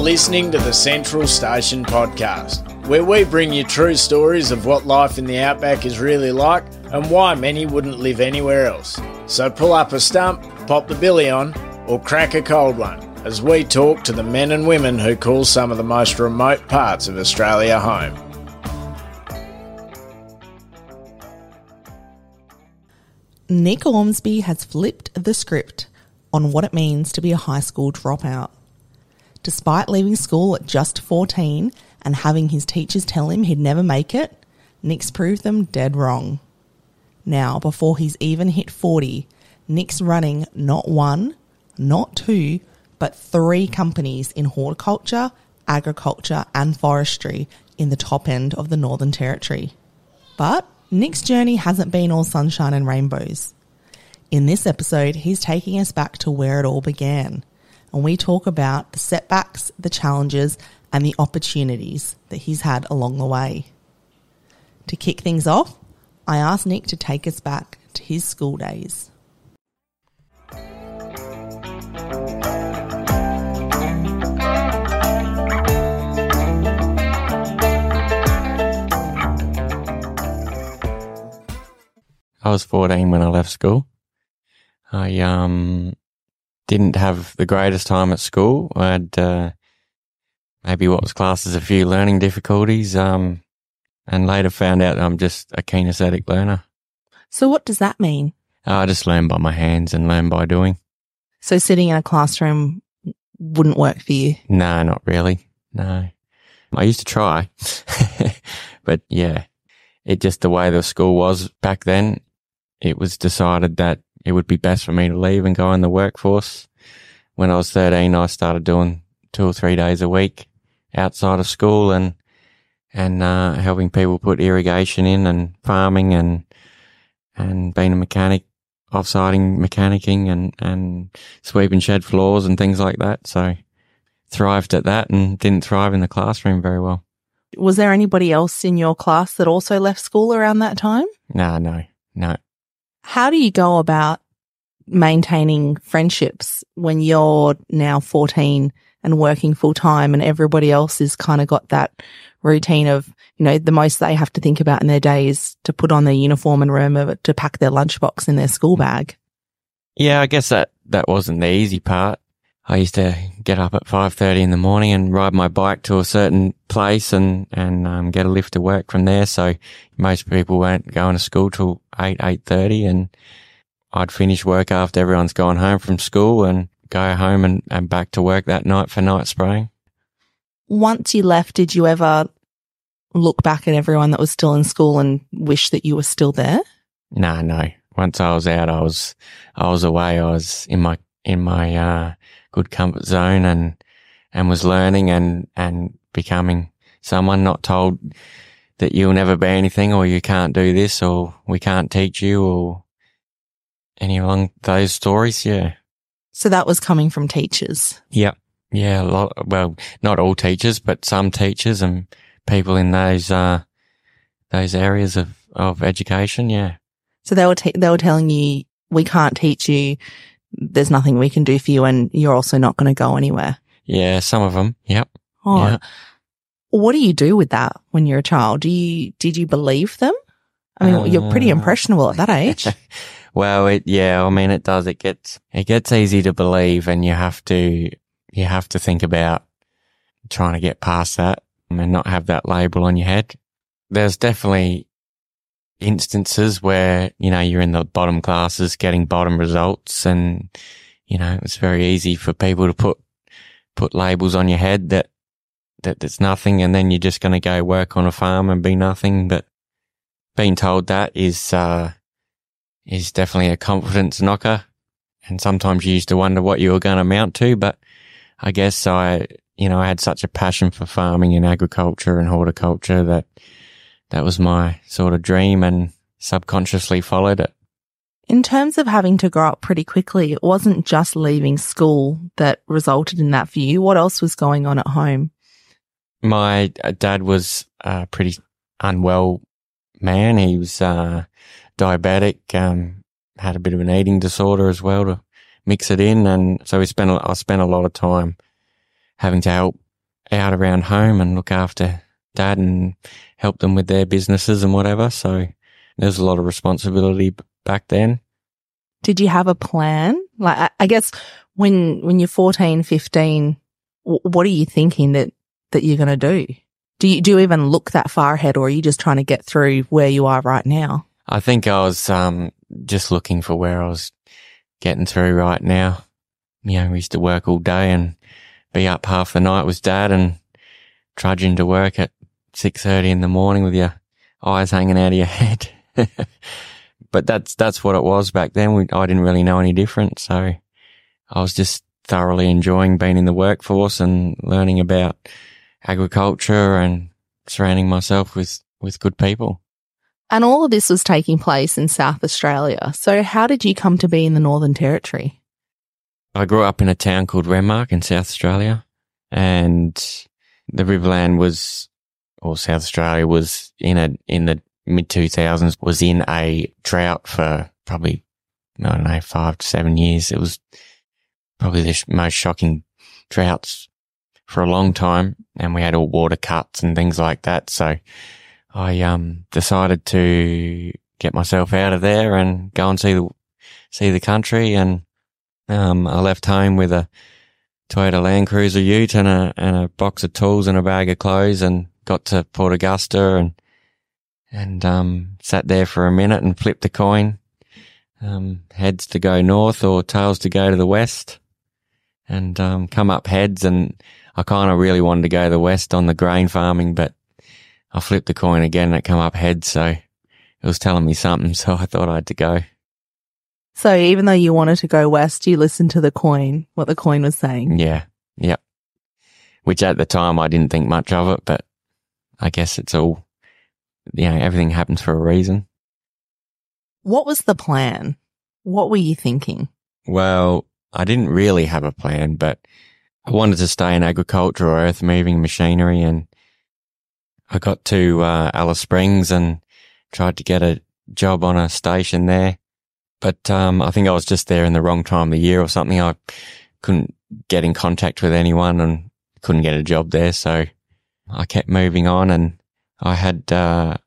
listening to the Central Station podcast, where we bring you true stories of what life in the outback is really like and why many wouldn't live anywhere else. So pull up a stump, pop the billy on, or crack a cold one as we talk to the men and women who call some of the most remote parts of Australia home. Nick Ormsby has flipped the script on what it means to be a high school dropout. Despite leaving school at just 14 and having his teachers tell him he'd never make it, Nick's proved them dead wrong. Now, before he's even hit 40, Nick's running not one, not two, but 3 companies in horticulture, agriculture and forestry in the top end of the Northern Territory. But Nick's journey hasn't been all sunshine and rainbows. In this episode, he's taking us back to where it all began, and we talk about the setbacks, the challenges, and the opportunities that he's had along the way. To kick things off, I asked Nick to take us back to his school days. I was 14 when I left school. I didn't have the greatest time at school. I had maybe what was classed as a few learning difficulties, and later found out I'm just a kinesthetic learner. So what does that mean? I just learn by my hands and learn by doing. So sitting in a classroom wouldn't work for you? No, not really. No. I used to try, but yeah, it just the way the school was back then. It was decided that it would be best for me to leave and go in the workforce. When I was 13, I started doing 2 or 3 days a week outside of school and helping people put irrigation in and farming and being a mechanic, off-siding mechanicking and sweeping shed floors and things like that. So thrived at that and didn't thrive in the classroom very well. Was there anybody else in your class that also left school around that time? No. How do you go about maintaining friendships when you're now 14 and working full time and everybody else has kind of got that routine of, the most they have to think about in their day is to put on their uniform and remember to pack their lunchbox in their school bag? Yeah, I guess that wasn't the easy part. I used to get up at 5:30 in the morning and ride my bike to a certain place and get a lift to work from there. So most people weren't going to school till 8:30, and I'd finish work after everyone's gone home from school and go home and back to work that night for night spraying. Once you left, did you ever look back at everyone that was still in school and wish that you were still there? No. Once I was out, I was away. I was in my good comfort zone and was learning and becoming someone, not told that you'll never be anything or you can't do this or we can't teach you or any along those stories. Yeah. So that was coming from teachers. Yep. Yeah. Well, not all teachers, but some teachers and people in those areas of education. Yeah. So they were telling you, we can't teach you. There's nothing we can do for you and you're also not going to go anywhere. Yeah, some of them. Yep. Oh, yeah. What do you do with that when you're a child? Did you believe them? I mean, you're pretty impressionable at that age. Well, it does. It gets easy to believe and you have to think about trying to get past that and not have that label on your head. There's definitely instances where, you're in the bottom classes getting bottom results and, it's very easy for people to put labels on your head that's nothing and then you're just going to go work on a farm and be nothing. But being told that is definitely a confidence knocker. And sometimes you used to wonder what you were going to amount to, but I guess I had such a passion for farming and agriculture and horticulture that was my sort of dream and subconsciously followed it. In terms of having to grow up pretty quickly, it wasn't just leaving school that resulted in that for you. What else was going on at home? My dad was a pretty unwell man. He was diabetic, had a bit of an eating disorder as well to mix it in. And so I spent a lot of time having to help out around home and look after Dad and help them with their businesses and whatever. So there's a lot of responsibility back then. Did you have a plan? Like, I guess when you're 14, 15, what are you thinking that you're going to do? Do you even look that far ahead, or are you just trying to get through where you are right now? I think I was just looking for where I was getting through right now. We used to work all day and be up half the night with Dad and trudging to work at 6:30 in the morning with your eyes hanging out of your head. But that's what it was back then. I didn't really know any different. So I was just thoroughly enjoying being in the workforce and learning about agriculture and surrounding myself with good people. And all of this was taking place in South Australia. So how did you come to be in the Northern Territory? I grew up in a town called Renmark in South Australia, and the Riverland South Australia was in the mid-2000s, was in a drought for probably, 5 to 7 years. It was probably the most shocking droughts for a long time, and we had all water cuts and things like that. So I decided to get myself out of there and go and see the country, and I left home with a Toyota Land Cruiser ute and a box of tools and a bag of clothes, and got to Port Augusta and sat there for a minute and flipped a coin, heads to go north or tails to go to the west, and come up heads. And I kind of really wanted to go to the west on the grain farming, but I flipped the coin again and it come up heads, so it was telling me something, so I thought I had to go. So even though you wanted to go west, you listened to the coin, what the coin was saying? Yeah, yep. Which at the time I didn't think much of it, but I guess it's all, everything happens for a reason. What was the plan? What were you thinking? Well, I didn't really have a plan, but I wanted to stay in agriculture or earth moving machinery, and I got to Alice Springs and tried to get a job on a station there. But I think I was just there in the wrong time of the year or something. I couldn't get in contact with anyone and couldn't get a job there. So I kept moving on, and I had a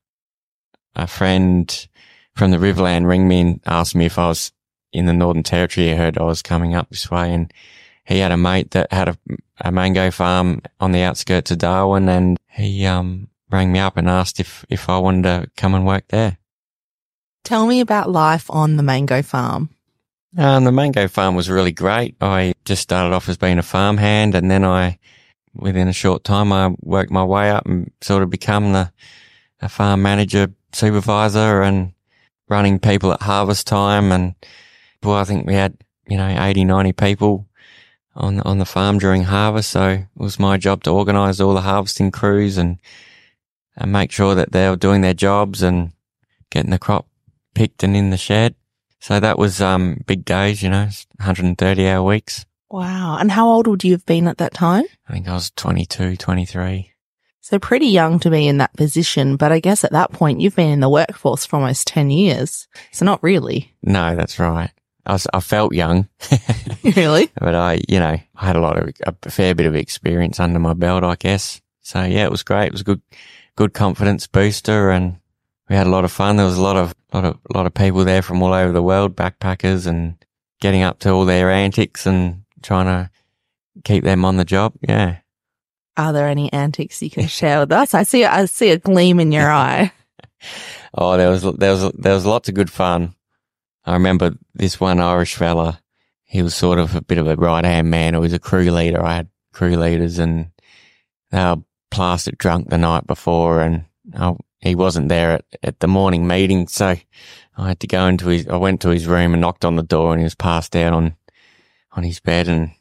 friend from the Riverland ring me and asked me if I was in the Northern Territory. He heard I was coming up this way, and he had a mate that had a mango farm on the outskirts of Darwin, and he rang me up and asked if I wanted to come and work there. Tell me about life on the mango farm. The mango farm was really great. I just started off as being a farmhand, and then within a short time, I worked my way up and sort of become a farm manager, supervisor, and running people at harvest time. And I think we had, 80, 90 people on the farm during harvest. So it was my job to organise all the harvesting crews and make sure that they were doing their jobs and getting the crop picked and in the shed. So that was big days, 130-hour weeks. Wow. And how old would you have been at that time? I think I was 22, 23. So pretty young to be in that position, but I guess at that point you've been in the workforce for almost 10 years. So not really. No, that's right. I felt young. Really? But I had a fair bit of experience under my belt, I guess. So yeah, it was great. It was a good confidence booster, and we had a lot of fun. There was a lot of people there from all over the world, backpackers, and getting up to all their antics and trying to keep them on the job. Yeah. Are there any antics you can share with us? I see a gleam in your eye. Oh, there was lots of good fun. I remember this one Irish fella. He was sort of a bit of a right-hand man. He was a crew leader. I had crew leaders, and they were plastered drunk the night before, and he wasn't there at the morning meeting, so I had to go I went to his room and knocked on the door, and he was passed out on his bed, and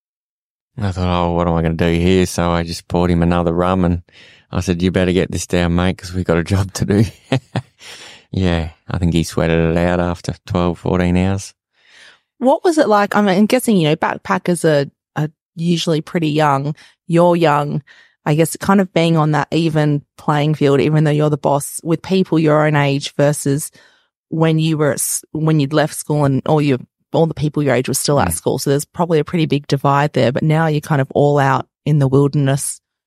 I thought, what am I going to do here? So I just poured him another rum, and I said, you better get this down, mate, because we've got a job to do. Yeah, I think he sweated it out after 12, 14 hours. What was it like? I'm guessing, backpackers are usually pretty young. You're young. I guess kind of being on that even playing field, even though you're the boss, with people your own age versus when you'd left school and all the people your age were still at school. So there's probably a pretty big divide there, but now you're kind of all out in the wilderness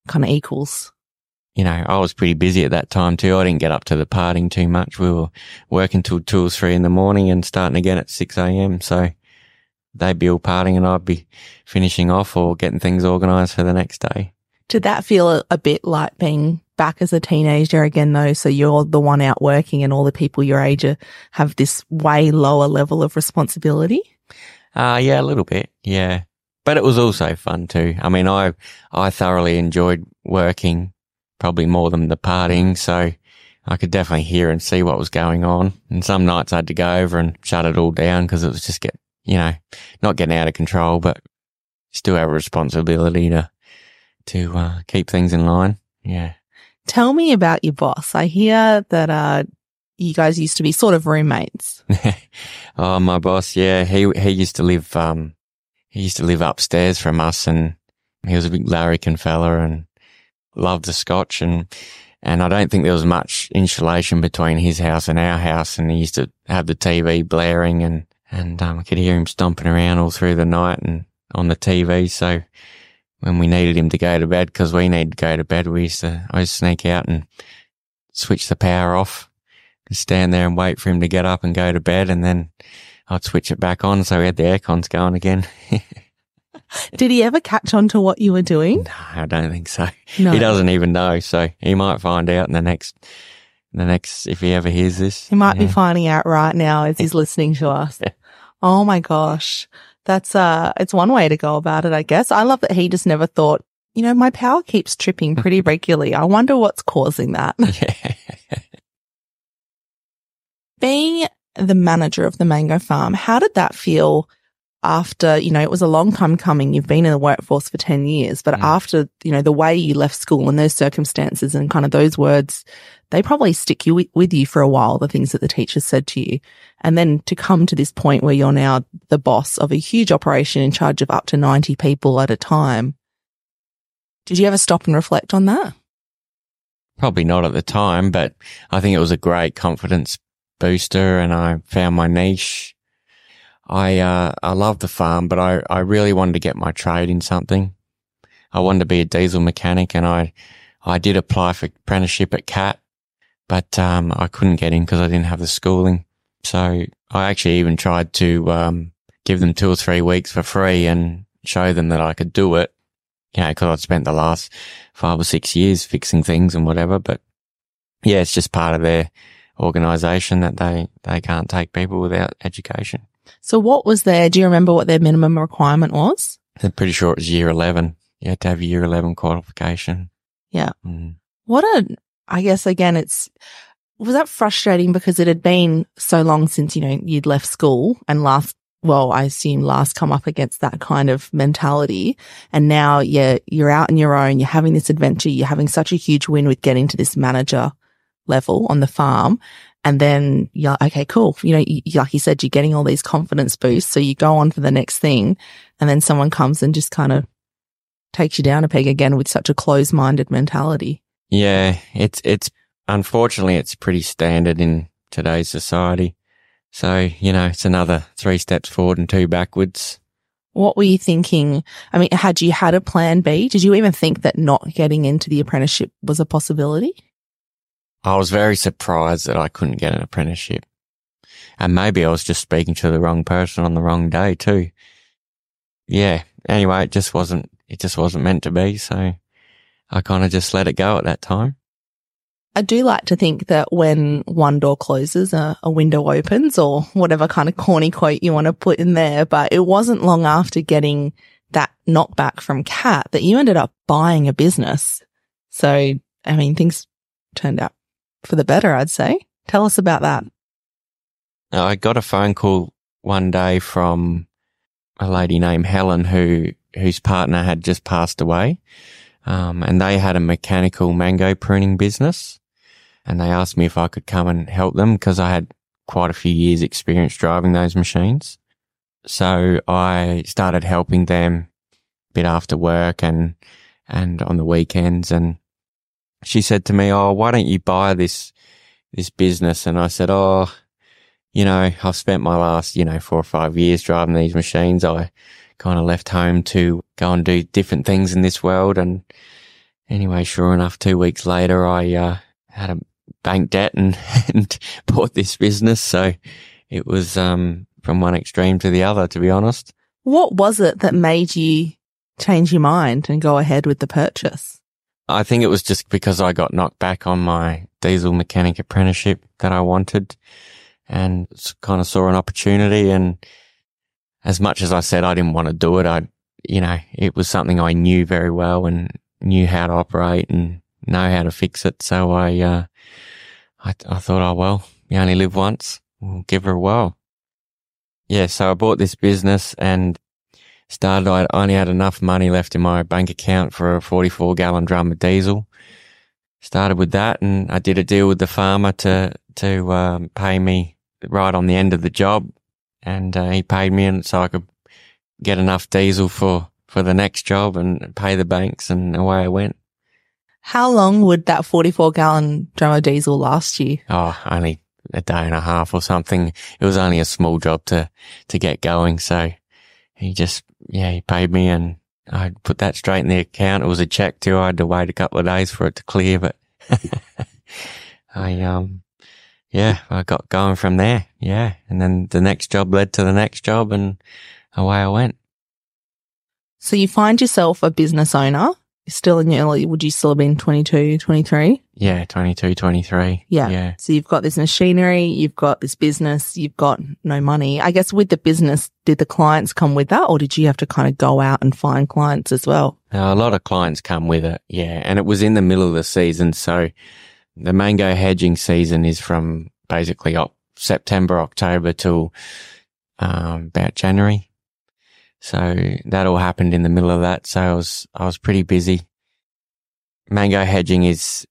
kind of equals. You know, I was pretty busy at that time too. I didn't get up to the partying too much. We were working till 2 or 3 in the morning and starting again at 6 a.m. So they'd be all partying and I'd be finishing off or getting things organised for the next day. Did that feel a bit like being back as a teenager again though? So you're the one out working and all the people your age have this way lower level of responsibility? Yeah, a little bit. Yeah. But it was also fun too. I mean, I thoroughly enjoyed working, probably more than the partying. So I could definitely hear and see what was going on. And some nights I had to go over and shut it all down because it was just not getting out of control, but still have a responsibility to keep things in line. Yeah. Tell me about your boss. I hear that you guys used to be sort of roommates. Oh, my boss, yeah, he used to live upstairs from us, and he was a big larrikin fella and loved the scotch, and I don't think there was much insulation between his house and our house, and he used to have the TV blaring, and I could hear him stomping around all through the night and on the TV. So when we needed him to go to bed, because we needed to go to bed, I used to sneak out and switch the power off and stand there and wait for him to get up and go to bed, and then I'd switch it back on so we had the air cons going again. Did he ever catch on to what you were doing? No, I don't think so. No. He doesn't even know, so he might find out in the next, if he ever hears this. He might be finding out right now as he's listening to us. Oh my gosh. That's, it's one way to go about it, I guess. I love that he just never thought, my power keeps tripping pretty regularly. I wonder what's causing that. Yeah. Being the manager of the mango farm, how did that feel after, it was a long time coming. You've been in the workforce for 10 years, but after, the way you left school and those circumstances and kind of those words, they probably stick with you for a while, the things that the teachers said to you. And then to come to this point where you're now the boss of a huge operation in charge of up to 90 people at a time. Did you ever stop and reflect on that? Probably not at the time, but I think it was a great confidence booster and I found my niche. I loved the farm, but I really wanted to get my trade in something. I wanted to be a diesel mechanic, and I did apply for apprenticeship at CAT, but I couldn't get in because I didn't have the schooling. So I actually even tried to give them 2 or 3 weeks for free and show them that I could do it, because I'd spent the last 5 or 6 years fixing things and whatever. But yeah, it's just part of their organisation that they can't take people without education. So what was do you remember what their minimum requirement was? I'm pretty sure it was year 11. You had to have a year 11 qualification. Yeah. I guess again, was that frustrating because it had been so long since, you'd left school and last come up against that kind of mentality. And now you're out on your own, you're having this adventure, you're having such a huge win with getting to this manager level on the farm. And then you're like, okay, cool. Like you said, you're getting all these confidence boosts. So you go on for the next thing and then someone comes and just kind of takes you down a peg again with such a closed-minded mentality. Yeah, it's unfortunately, it's pretty standard in today's society. So, it's another 3 steps forward and 2 backwards. What were you thinking? I mean, had you had a plan B? Did you even think that not getting into the apprenticeship was a possibility? I was very surprised that I couldn't get an apprenticeship. And maybe I was just speaking to the wrong person on the wrong day too. Yeah. Anyway, it just wasn't meant to be. So I kind of just let it go at that time. I do like to think that when one door closes, a window opens, or whatever kind of corny quote you want to put in there. But it wasn't long after getting that knockback from CAT that you ended up buying a business. So, I mean, things turned out for the better, I'd say. Tell us about that. I got a phone call one day from a lady named Helen whose partner had just passed away. And they had a mechanical mango pruning business. And they asked me if I could come and help them because I had quite a few years experience driving those machines. So I started helping them a bit after work and on the weekends. And she said to me, "Oh, why don't you buy this business?" And I said, "Oh, I've spent my last, 4 or 5 years driving these machines. I kind of left home to go and do different things in this world. And anyway, sure enough, 2 weeks later, I had a bank debt and bought this business. So it was from one extreme to the other, to be honest. What was it that made you change your mind and go ahead with the purchase? I think it was just because I got knocked back on my diesel mechanic apprenticeship that I wanted, and kind of saw an opportunity. And as much as I said I didn't want to do it, it was something I knew very well and knew how to operate and know how to fix it. So I thought, oh, well, you only live once. We'll give her a whirl. Yeah, so I bought this business and I only had enough money left in my bank account for a 44-gallon drum of diesel. Started with that, and I did a deal with the farmer to pay me right on the end of the job, and he paid me, and so I could get enough diesel for the next job and pay the banks, and away I went. How long would that 44-gallon drum of diesel last you? Oh, only a day and a half or something. It was only a small job to get going, so he paid me, and I put that straight in the account. It was a check too. I had to wait a couple of days for it to clear, but I got going from there. Yeah. And then the next job led to the next job, and away I went. So you find yourself a business owner. You're still in your early, would you still have been 22, 23? Yeah, 22, 23. Yeah. So you've got this machinery, you've got this business, you've got no money. I guess with the business, did the clients come with that, or did you have to kind of go out and find clients as well? A lot of clients come with it, yeah. And it was in the middle of the season. So the mango hedging season is from basically September, October till about January. So that all happened in the middle of that. So I was pretty busy. Mango hedging is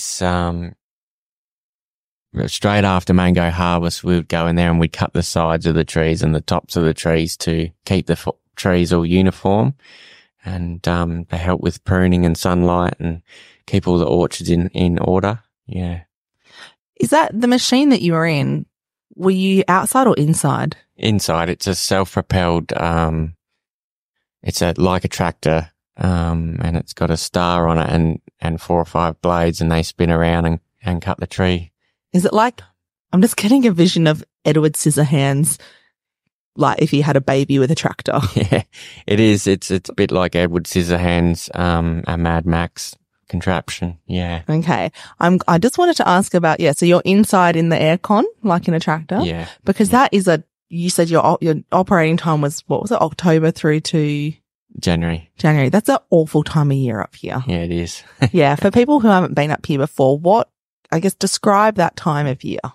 straight after mango harvest, we would go in there and we'd cut the sides of the trees and the tops of the trees to keep the trees all uniform. And they help with pruning and sunlight and keep all the orchards in order. Yeah. Is that the machine that you were in? Were you outside or inside? Inside. It's a self-propelled, it's like a tractor, and it's got a star on it and 4 or 5 blades, and they spin around and cut the tree. Is it like, I'm just getting a vision of Edward Scissorhands, like if he had a baby with a tractor. Yeah, it is. It's a bit like Edward Scissorhands, a Mad Max contraption. Yeah. Okay. I just wanted to ask about, so you're inside in the aircon, like in a tractor? Yeah. Because that is you said your operating time was, what was it, October through to? January. That's an awful time of year up here. Yeah, it is. Yeah. For people who haven't been up here before, describe that time of year.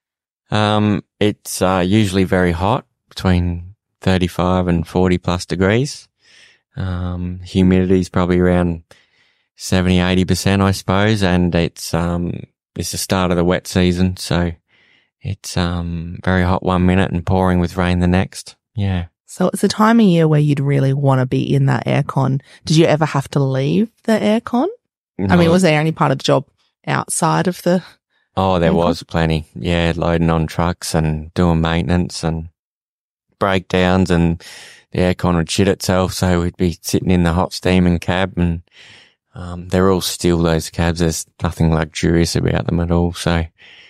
It's usually very hot, between 35 and 40 plus degrees. Humidity is probably around 70-80%, I suppose. And it's the start of the wet season. So it's very hot one minute and pouring with rain the next. Yeah. So it's a time of year where you'd really want to be in that aircon. Did you ever have to leave the aircon? No. I mean, was there any part of the job outside of the? Oh, there was plenty. Yeah, loading on trucks and doing maintenance and breakdowns, and the aircon would shit itself. So we'd be sitting in the hot steaming cab, and they're all steel, those cabs. There's nothing luxurious about them at all. So,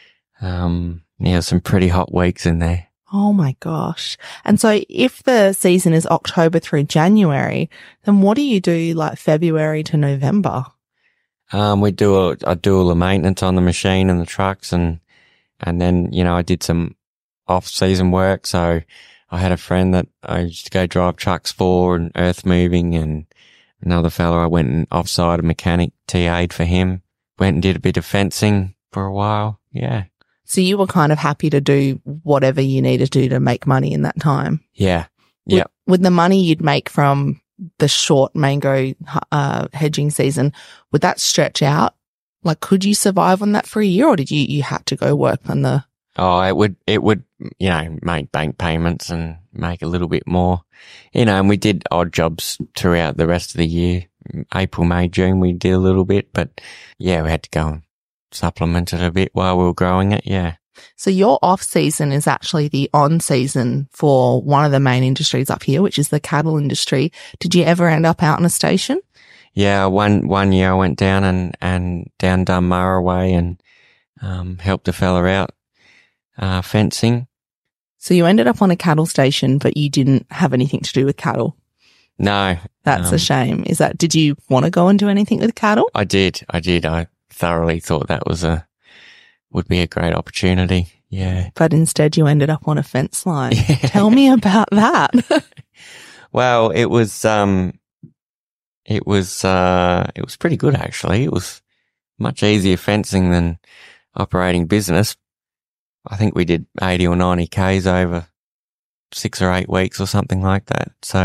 some pretty hot weeks in there. Oh my gosh. And so if the season is October through January, then what do you do like February to November? I do all the maintenance on the machine and the trucks, and then, I did some off-season work. So I had a friend that I used to go drive trucks for, and earth moving, and another fella I went and off-site a mechanic, TA'd for him. Went and did a bit of fencing for a while. Yeah. So you were kind of happy to do whatever you needed to do to make money in that time? Yeah. Yeah. With the money you'd make from the short mango hedging season, would that stretch out? Like, could you survive on that for a year, or did you had to go work on the? Oh, it would, make bank payments and make a little bit more, and we did odd jobs throughout the rest of the year. April, May, June, we did a little bit, but yeah, we had to go and supplement it a bit while we were growing it. Yeah. So your off season is actually the on season for one of the main industries up here, which is the cattle industry. Did you ever end up out in a station? Yeah, one year I went down and down Dunmurra way and helped a fella out fencing. So you ended up on a cattle station, but you didn't have anything to do with cattle. No. That's a shame. Did you want to go and do anything with cattle? I did. I thoroughly thought that would be a great opportunity. Yeah. But instead you ended up on a fence line. Yeah. Tell me about that. Well, it was pretty good actually. It was much easier fencing than operating business. I think we did 80 or 90 Ks over 6 or 8 weeks or something like that. So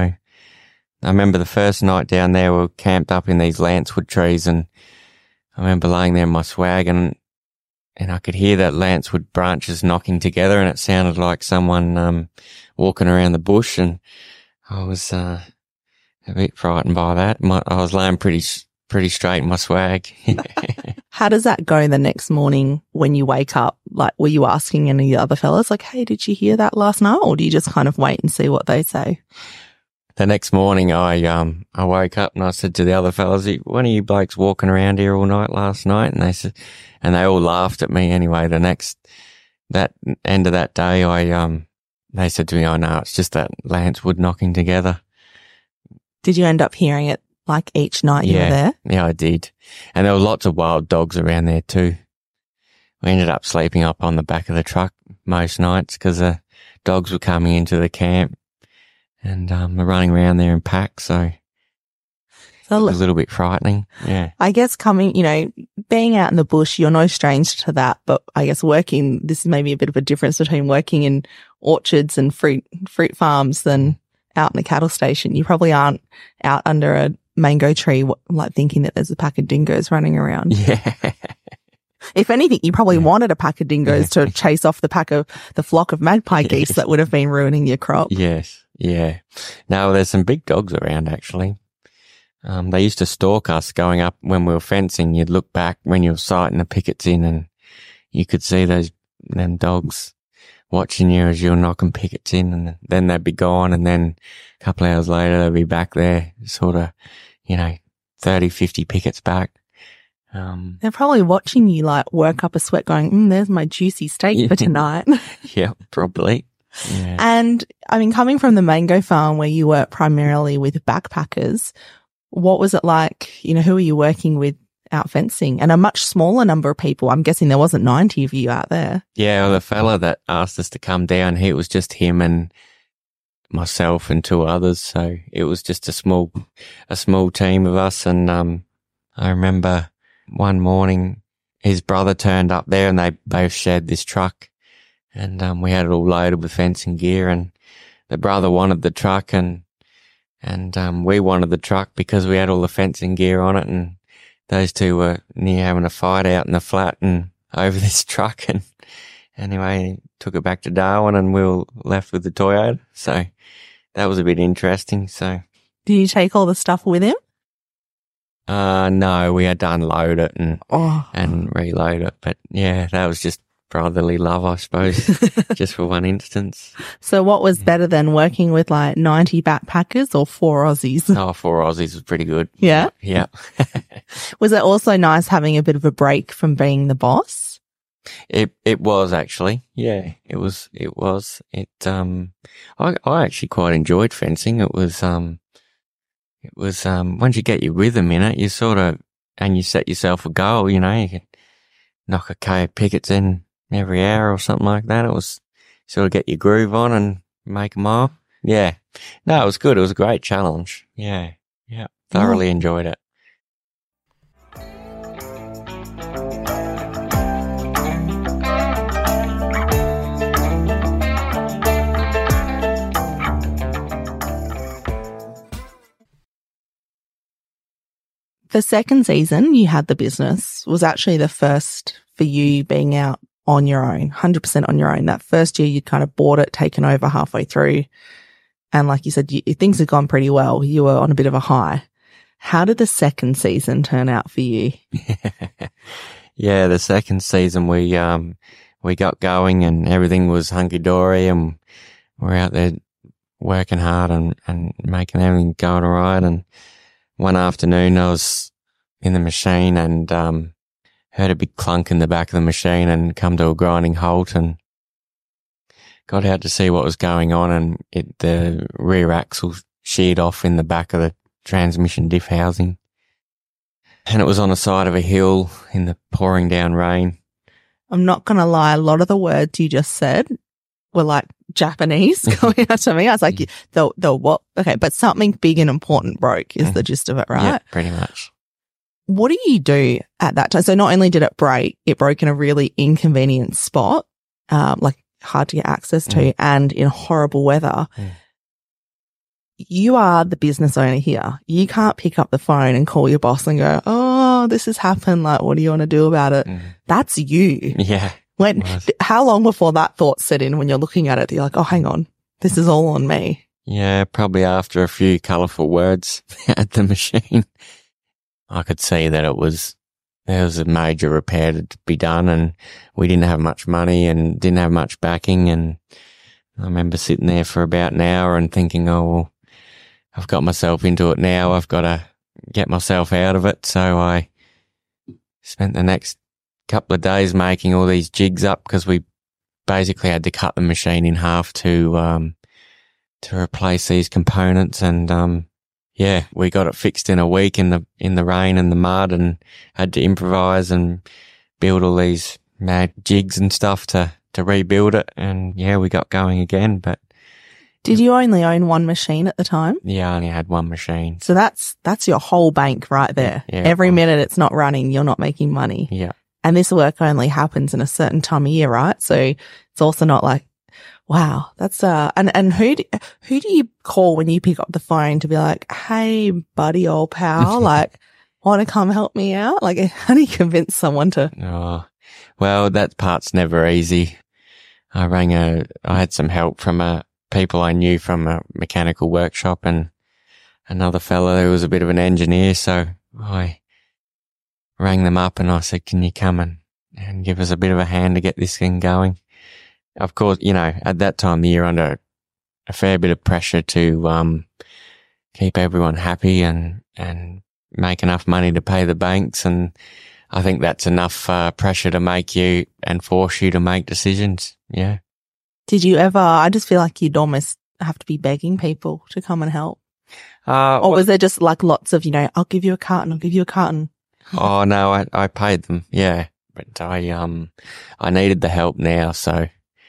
I remember the first night down there, we were camped up in these lancewood trees, and I remember laying there in my swag and I could hear that lancewood branches knocking together, and it sounded like someone walking around the bush, and I was a bit frightened by that. I was laying pretty straight in my swag. How does that go the next morning when you wake up? Like, were you asking any of the other fellas, like, hey, did you hear that last night? Or do you just kind of wait and see what they say? The next morning, I woke up and I said to the other fellas, "One of you blokes walking around here all night last night?" And they said, and they all laughed at me. Anyway, that end of that day, they said to me, "Oh no, it's just that lancewood knocking together." Did you end up hearing it like each night you were there? Yeah, I did. And there were lots of wild dogs around there too. We ended up sleeping up on the back of the truck most nights because the dogs were coming into the camp and were running around there in packs. So it was a little bit frightening. Yeah. I guess being out in the bush, you're no stranger to that. But I guess this is maybe a bit of a difference between working in orchards and fruit farms than out in a cattle station. You probably aren't out under a mango tree, like thinking that there's a pack of dingoes running around. Yeah. If anything, you probably wanted a pack of dingoes to chase off the flock of magpie geese that would have been ruining your crop. Yes. Yeah. No, there's some big dogs around actually. They used to stalk us going up when we were fencing. You'd look back when you were sighting the pickets in and you could see them dogs watching you as you were knocking pickets in, and then they'd be gone, and then a couple of hours later they'd be back there, sort of, 30, 50 pickets back. They're probably watching you like work up a sweat going, there's my juicy steak for tonight. Yeah, probably. Yeah. And I mean, coming from the mango farm where you work primarily with backpackers, what was it like? Who were you working with out fencing? And a much smaller number of people. I'm guessing there wasn't 90 of you out there. Yeah, well, the fella that asked us to come down, it was just him and myself and 2 others. So it was just a small team of us. And I remember one morning his brother turned up there and they both shared this truck, and we had it all loaded with fencing gear, and the brother wanted the truck and we wanted the truck because we had all the fencing gear on it, and those two were near having a fight out in the flat and over this truck. And anyway, took it back to Darwin and we were left with the Toyota. So that was a bit interesting. So did you take all the stuff with him? No, we had to unload it and reload it. But yeah, that was just brotherly love, I suppose, just for one instance. So what was better than working with like 90 backpackers or 4 Aussies? 4 Aussies was pretty good. Yeah? Yeah. Was it also nice having a bit of a break from being the boss? It was actually. Yeah, it was. I actually quite enjoyed fencing. It was once you get your rhythm in it, you sort of, and you set yourself a goal, you can knock a K of pickets in every hour or something like that. It was sort of get your groove on and make a mile. Yeah. No, it was good. It was a great challenge. Yeah. Yeah. Thoroughly enjoyed it. The second season you had the business was actually the first for you being out on your own, 100% on your own. That first year you'd kind of bought it, taken over halfway through. And like you said, things had gone pretty well. You were on a bit of a high. How did the second season turn out for you? Yeah, the second season we got going and everything was hunky-dory and we're out there working hard and making everything going all right. And one afternoon I was in the machine and heard a big clunk in the back of the machine and come to a grinding halt and got out to see what was going on, and the rear axle sheared off in the back of the transmission diff housing. And it was on the side of a hill in the pouring down rain. I'm not going to lie. A lot of the words you just said were like Japanese going out to me. I was like, the what? Okay. But something big and important broke is the gist of it, right? Yeah, pretty much. What do you do at that time? So not only did it broke in a really inconvenient spot, like hard to get access to and in horrible weather. You are the business owner here. You can't pick up the phone and call your boss and go, oh, this has happened. Like, what do you want to do about it? That's you. Yeah. How long before that thought set in when you're looking at it, you're like, oh, hang on, this is all on me? Yeah, probably after a few colourful words at the machine, I could see that there was a major repair to be done, and we didn't have much money and didn't have much backing. And I remember sitting there for about an hour and thinking, oh, well, I've got myself into it now. I've got to get myself out of it. So I spent the next couple of days making all these jigs up, because we basically had to cut the machine in half to replace these components. And, yeah, we got it fixed in a week in the rain and the mud, and had to improvise and build all these mad jigs and stuff to rebuild it. And yeah, we got going again. But did you only own one machine at the time? Yeah, I only had one machine. So that's your whole bank right there. Yeah, every minute it's not running, you're not making money. Yeah. And this work only happens in a certain time of year, right? So it's also not like, wow, that's and who do you call when you pick up the phone to be like, hey, buddy, old pal, like, want to come help me out? Like, how do you convince someone to? Oh, well, that part's never easy. I had some help from people I knew from a mechanical workshop, and another fella who was a bit of an engineer. So I rang them up and I said, can you come and give us a bit of a hand to get this thing going? Of course, at that time of the year, under a fair bit of pressure to keep everyone happy and make enough money to pay the banks. And I think that's enough pressure to make you and force you to make decisions. Yeah. Did you ever, I just feel like you'd almost have to be begging people to come and help. Or was there just like lots of, I'll give you a carton. Oh, no, I paid them. Yeah. But I needed the help now. So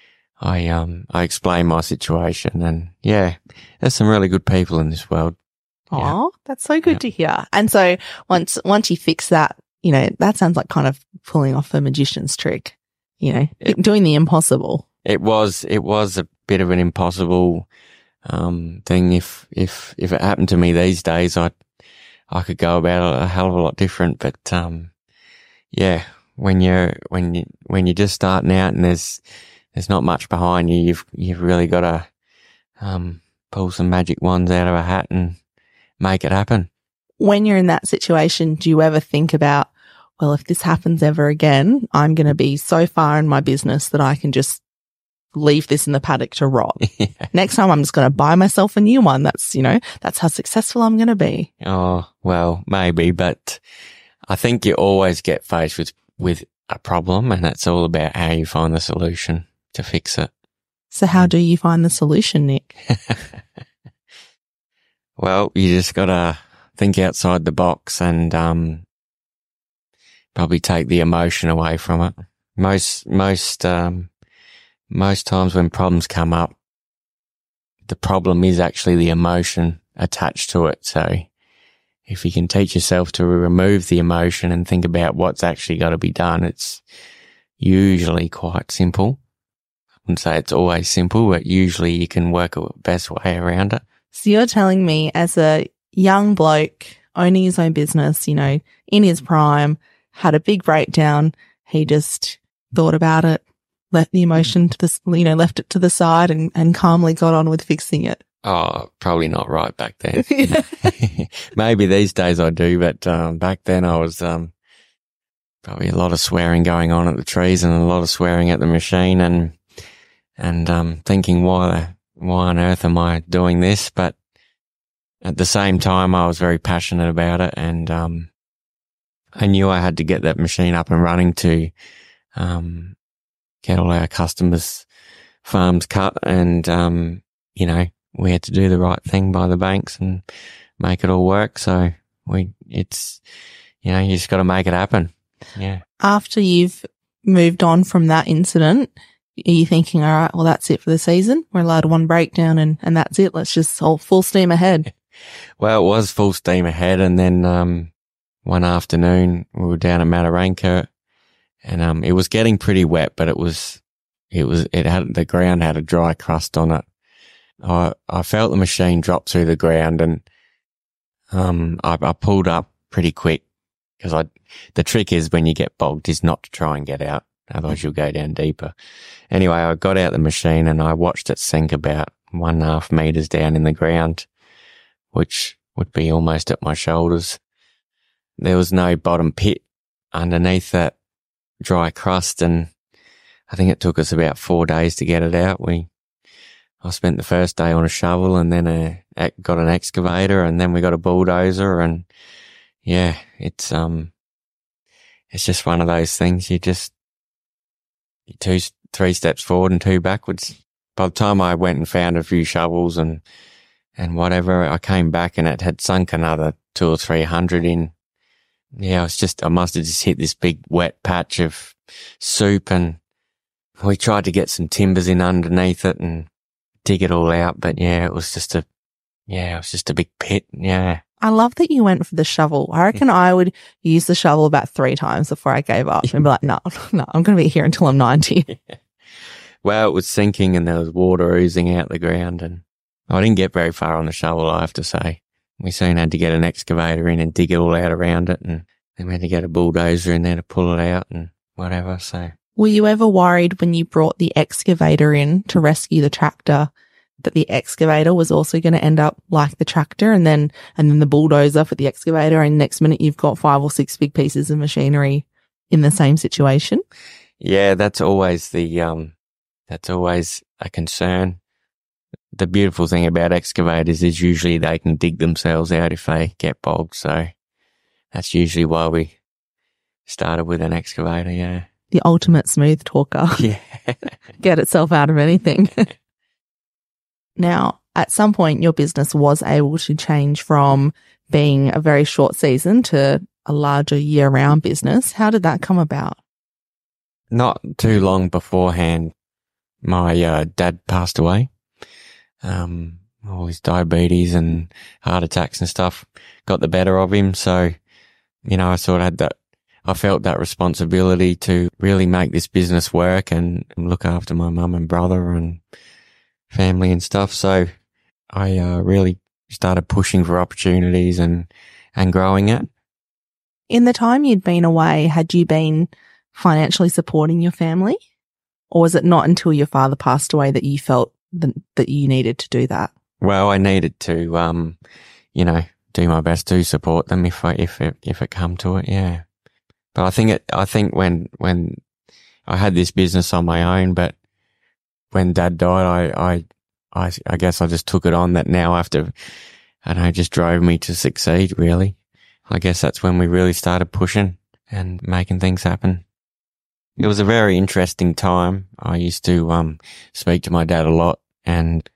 I explained my situation, and yeah, there's some really good people in this world. Oh, yeah. That's so good to hear. And so once you fix that, that sounds like kind of pulling off a magician's trick, doing the impossible. It was a bit of an impossible thing. If it happened to me these days, I could go about it a hell of a lot different. But yeah, when you're just starting out and there's not much behind you, you've really got to pull some magic wands out of a hat and make it happen. When you're in that situation, do you ever think about, well, if this happens ever again, I'm going to be so far in my business that I can just leave this in the paddock to rot. Yeah. Next time I'm just going to buy myself a new one. That's how successful I'm going to be. Oh, well, maybe, but I think you always get faced with a problem, and it's all about how you find the solution to fix it. So how do you find the solution, Nick? Well, you just got to think outside the box and probably take the emotion away from it. Most times when problems come up, the problem is actually the emotion attached to it. So if you can teach yourself to remove the emotion and think about what's actually got to be done, it's usually quite simple. I wouldn't say it's always simple, but usually you can work a best way around it. So you're telling me, as a young bloke owning his own business, in his prime, had a big breakdown, he just thought about it, left the emotion left it to the side and calmly got on with fixing it. Oh, probably not right back then. Maybe these days I do, but back then I was probably a lot of swearing going on at the trees and a lot of swearing at the machine and thinking why on earth am I doing this? But at the same time, I was very passionate about it, and I knew I had to get that machine up and running to get all our customers' farms cut, and we had to do the right thing by the banks and make it all work. So you just got to make it happen. Yeah. After you've moved on from that incident, are you thinking, all right, well, that's it for the season? We're allowed one breakdown and that's it. Let's just all full steam ahead. Well, it was full steam ahead. And then, one afternoon we were down at Mataranka, and, it was getting pretty wet, but the ground had a dry crust on it. I felt the machine drop through the ground, and, I pulled up pretty quick, because the trick is when you get bogged is not to try and get out. Otherwise you'll go down deeper. Anyway, I got out the machine and I watched it sink about 1.5 meters down in the ground, which would be almost at my shoulders. There was no bottom pit underneath that dry crust, and I think it took us about 4 days to get it out. I spent the first day on a shovel, and then got an excavator, and then we got a bulldozer, and yeah, it's just one of those things. You just 3 steps forward and 2 backwards. By the time I went and found a few shovels and whatever, I came back and it had sunk another 200 or 300 in. Yeah, I must have just hit this big wet patch of soup, and we tried to get some timbers in underneath it and dig it all out. But yeah, it was just a big pit. Yeah. I love that you went for the shovel. I reckon I would use the shovel about 3 times before I gave up and be like, no, I'm going to be here until I'm 90. Yeah. Well, it was sinking and there was water oozing out the ground, and I didn't get very far on the shovel, I have to say. We soon had to get an excavator in and dig it all out around it, and then we had to get a bulldozer in there to pull it out and whatever. So, were you ever worried when you brought the excavator in to rescue the tractor that the excavator was also going to end up like the tractor, and then the bulldozer for the excavator, and next minute you've got 5 or 6 big pieces of machinery in the same situation? Yeah, that's always a concern. The beautiful thing about excavators is usually they can dig themselves out if they get bogged. So that's usually why we started with an excavator. Yeah. The ultimate smooth talker. Yeah. Get itself out of anything. Now, at some point, your business was able to change from being a very short season to a larger year-round business. How did that come about? Not too long beforehand, my dad passed away. All his diabetes and heart attacks and stuff got the better of him. So, I sort of I felt that responsibility to really make this business work and look after my mum and brother and family and stuff. So I really started pushing for opportunities and growing it. In the time you'd been away, had you been financially supporting your family? Or was it not until your father passed away that you felt that you needed to do that? Well, I needed to, do my best to support them if it come to it. Yeah. But I think when I had this business on my own, but when Dad died, I guess I just took it on that now after, just drove me to succeed, really. I guess that's when we really started pushing and making things happen. It was a very interesting time. I used to, speak to my dad a lot, and,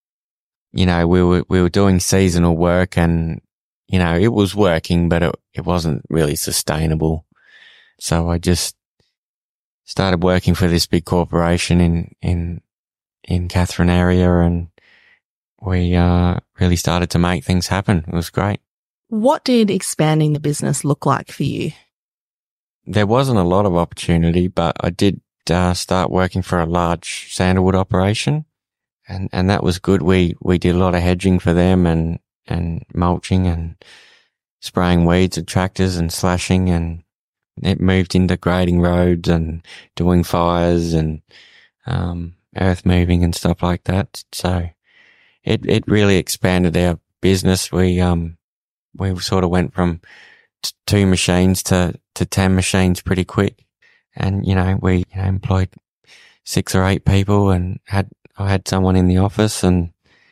we were doing seasonal work, and, it was working, but it wasn't really sustainable. So I just started working for this big corporation in Katherine area, and we really started to make things happen. It was great. What did expanding the business look like for you? There wasn't a lot of opportunity, but I did start working for a large sandalwood operation, and that was good. We did a lot of hedging for them and mulching and spraying weeds at tractors and slashing, and it moved into grading roads and doing fires and earth moving and stuff like that. So it really expanded our business. We sort of went from 2 machines to 10 machines pretty quick. And, we employed 6 or 8 people, and I had someone in the office, and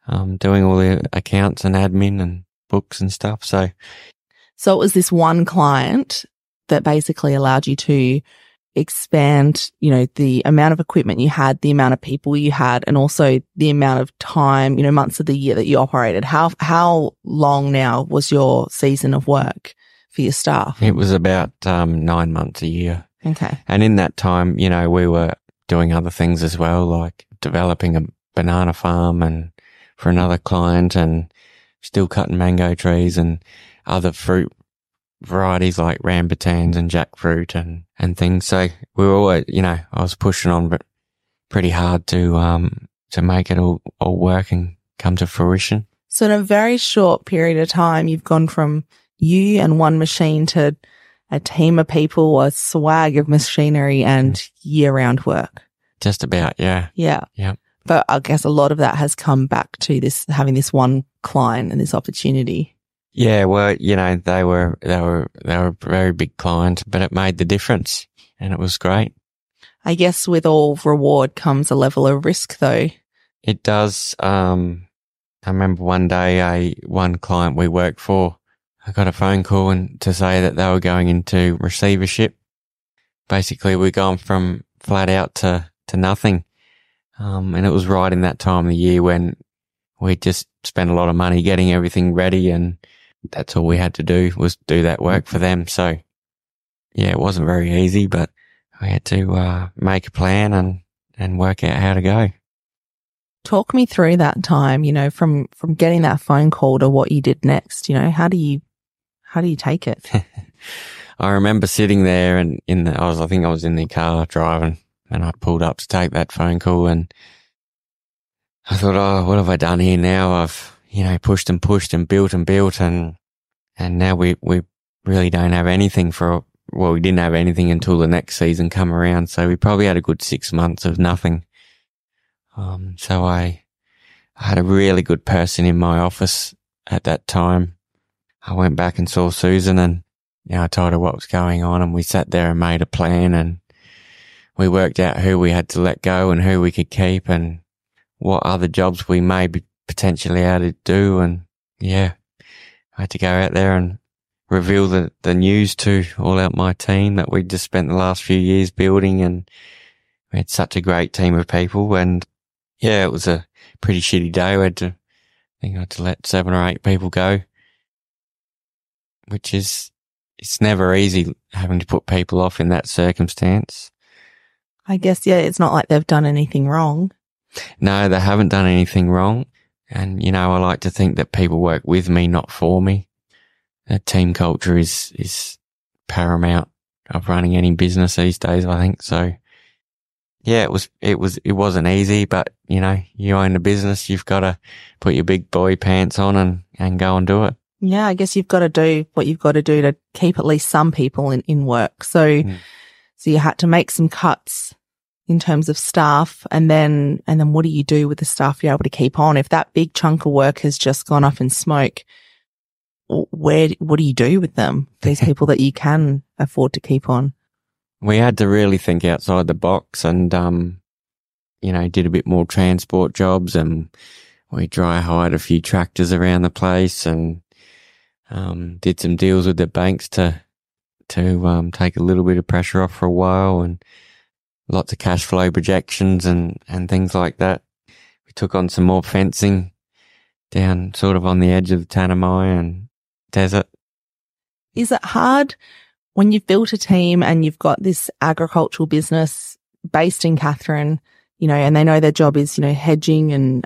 doing all the accounts and admin and books and stuff. So it was this one client that basically allowed you to expand, the amount of equipment you had, the amount of people you had, and also the amount of time, months of the year that you operated. How long now was your season of work for your staff? it was about 9 months a year. Okay. And in that time, we were doing other things as well, like developing a banana farm and for another client, and still cutting mango trees and other fruit varieties like rambutans and jackfruit and things. So we were always, I was pushing on but pretty hard to make it all work and come to fruition. So in a very short period of time, you've gone from you and one machine to a team of people, a swag of machinery, and year-round work. Just about, yeah. Yeah. Yeah. But I guess a lot of that has come back to having this one client and this opportunity. Yeah, well, they were a very big client, but it made the difference and it was great. I guess with all reward comes a level of risk though. It does. I remember one day one client we worked for, I got a phone call to say that they were going into receivership. Basically, we're going from flat out to nothing. And it was right in that time of the year when we just spent a lot of money getting everything ready, and that's all we had to do was do that work for them. So yeah, it wasn't very easy, but we had to make a plan and work out how to go. Talk me through that time, from getting that phone call to what you did next. How do you take it? I remember sitting there and I think I was in the car driving, and I pulled up to take that phone call, and I thought, oh, what have I done here now? I've, pushed and built and now we really don't have anything we didn't have anything until the next season come around. So we probably had a good 6 months of nothing. So I had a really good person in my office at that time. I went back and saw Susan, and I told her what was going on, and we sat there and made a plan, and we worked out who we had to let go and who we could keep and what other jobs we may be potentially able to do. And yeah, I had to go out there and reveal the news to all out my team that we'd just spent the last few years building, and we had such a great team of people. And yeah, it was a pretty shitty day. I had to let 7 or 8 people go, which it's never easy having to put people off in that circumstance. I guess, yeah, it's not like they've done anything wrong. No, they haven't done anything wrong. And, I like to think that people work with me, not for me. That team culture is paramount of running any business these days, I think. So yeah, it wasn't easy, but you own a business, you've got to put your big boy pants on and go and do it. Yeah, I guess you've got to do what you've got to do to keep at least some people in work. So you had to make some cuts in terms of staff, and then what do you do with the staff you're able to keep on? If that big chunk of work has just gone up in smoke, what do you do with them? These people that you can afford to keep on. We had to really think outside the box and, did a bit more transport jobs, and we dry hired a few tractors around the place, and did some deals with the banks to take a little bit of pressure off for a while, and lots of cash flow projections and things like that. We took on some more fencing down sort of on the edge of the Tanami and desert. Is it hard when you've built a team and you've got this agricultural business based in Katherine, and they know their job is, hedging and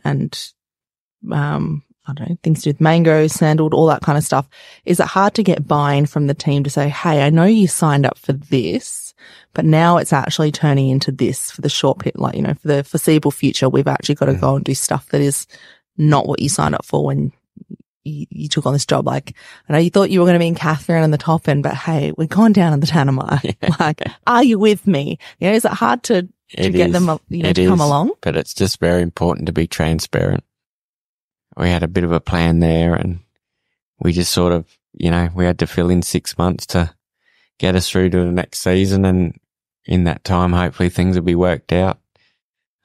I don't know, things to do with mango, sandalwood, all that kind of stuff. Is it hard to get buy-in from the team to say, hey, I know you signed up for this, but now it's actually turning into this for the short bit, for the foreseeable future, we've actually got to go and do stuff that is not what you signed up for when you took on this job. Like, I know you thought you were going to be in Katherine on the top end, but hey, we're going down in the Tanami. Yeah. Like, are you with me? Is it hard to get them, to come along? But it's just very important to be transparent. We had a bit of a plan there, and we just sort of, we had to fill in 6 months to get us through to the next season. And in that time, hopefully things will be worked out.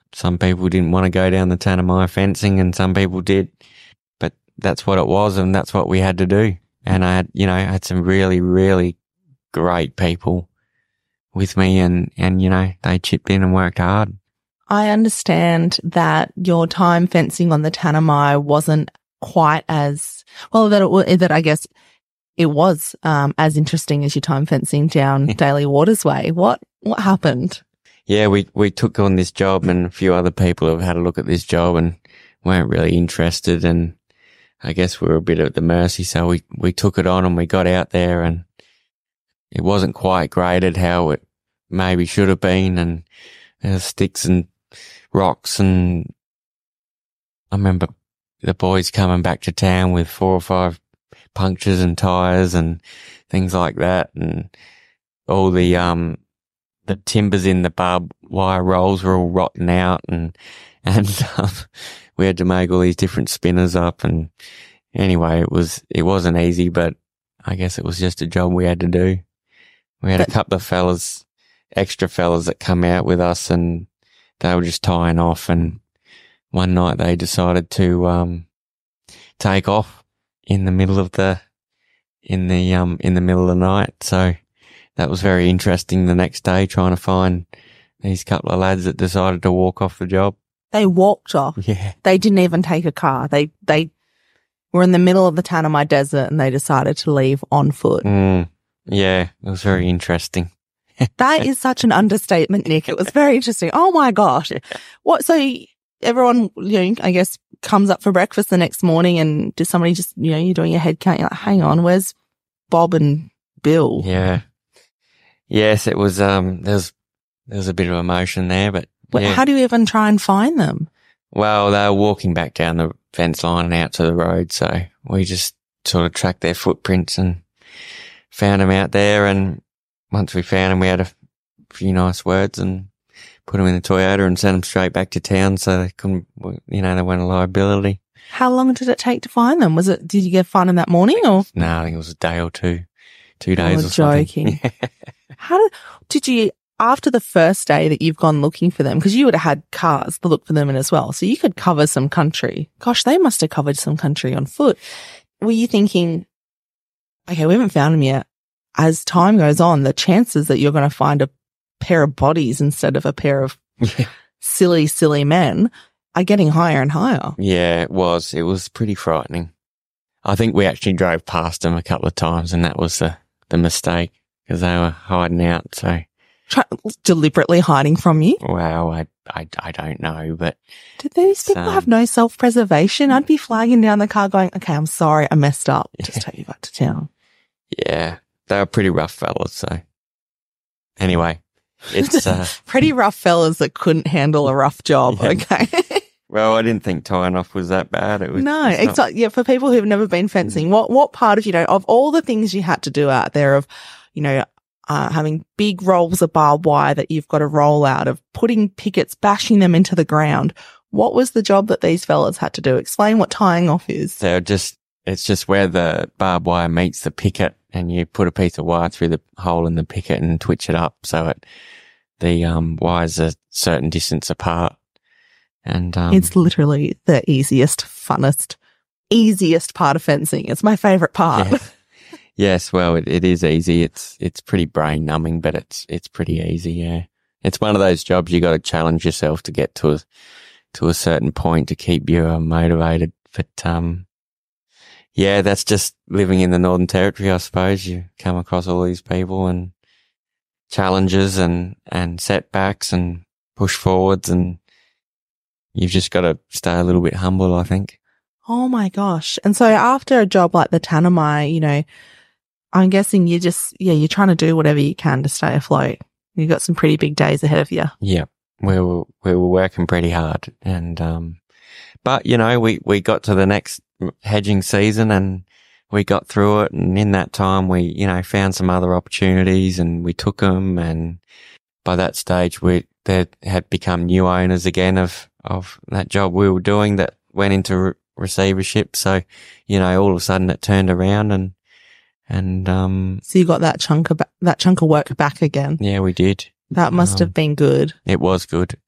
some people didn't want to go down the Tanami fencing and some people did, but that's what it was and that's what we had to do. And I had some really, really great people with me and they chipped in and worked hard. I understand that your time fencing on the Tanami wasn't quite as well, that I guess it was as interesting as your time fencing down Daly Waters Way. What happened? Yeah, we took on this job and a few other people have had a look at this job and weren't really interested, and I guess we were a bit at the mercy, so we took it on and we got out there and it wasn't quite graded how it maybe should have been, and there's sticks and rocks, and I remember the boys coming back to town with 4 or 5 punctures and tyres and things like that, and all the timbers in the barbed wire rolls were all rotten out, and we had to make all these different spinners up, and anyway, it wasn't easy, but I guess it was just a job we had to do. We had a couple of extra fellas that come out with us, and they were just tying off, and one night they decided to take off in the middle of the night. So that was very interesting the next day, trying to find these couple of lads that decided to walk off the job. They walked off. Yeah. They didn't even take a car. They were in the middle of the Tanami Desert and they decided to leave on foot. Yeah, it was very interesting. That is such an understatement, Nick. It was very interesting. Oh my gosh. So everyone, I guess comes up for breakfast the next morning, and does somebody just, you're doing your head count. You're like, hang on, where's Bob and Bill? Yeah. Yes, it was, there's a bit of emotion there, but yeah. How do you even try and find them? Well, they were walking back down the fence line and out to the road, so we just sort of tracked their footprints and found them out there, and once we found them, we had a few nice words and put them in the Toyota and sent them straight back to town so they couldn't, they weren't a liability. How long did it take to find them? Did you find them that morning or? No, I think it was a day or 2 days or something. Joking. How did you, after the first day that you've gone looking for them, because you would have had cars to look for them in as well, so you could cover some country. Gosh, they must have covered some country on foot. Were you thinking, okay, we haven't found them yet. As time goes on, the chances that you're going to find a pair of bodies instead of a pair of silly men are getting higher and higher. Yeah, it was. It was pretty frightening. I think we actually drove past them a couple of times, and that was the mistake, because they were hiding out. So deliberately hiding from you? Well, I don't know, but did these people have no self-preservation? I'd be flagging down the car going, okay, I'm sorry, I messed up. Just take you back to town. Yeah, they were pretty rough fellas. So anyway, it's pretty rough fellas that couldn't handle a rough job. Yeah. Okay. Well, I didn't think tying off was that bad. It was yeah. For people who've never been fencing, what part of of all the things you had to do out there of, having big rolls of barbed wire that you've got to roll out, of putting pickets, bashing them into the ground. What was the job that these fellas had to do? Explain what tying off is. It's just where the barbed wire meets the picket, and you put a piece of wire through the hole in the picket and twitch it up so the wires are a certain distance apart. And it's literally the easiest part of fencing. It's my favorite part. Yeah. Yes, well, it is easy. It's pretty brain numbing, but it's pretty easy. Yeah, it's one of those jobs you got to challenge yourself to get to a certain point to keep you motivated. But yeah, that's just living in the Northern Territory, I suppose. You come across all these people and challenges and setbacks and push forwards, and you've just got to stay a little bit humble, I think. Oh my gosh. And so after a job like the Tanami, I'm guessing you're trying to do whatever you can to stay afloat. You've got some pretty big days ahead of you. Yeah. We were working pretty hard, and but we got to the next hedging season and we got through it, and in that time we found some other opportunities and we took them, and by that stage there had become new owners again of that job we were doing that went into receivership. So all of a sudden it turned around, and so you got that chunk of work back again. Yeah, we did. That must have been good. It was good.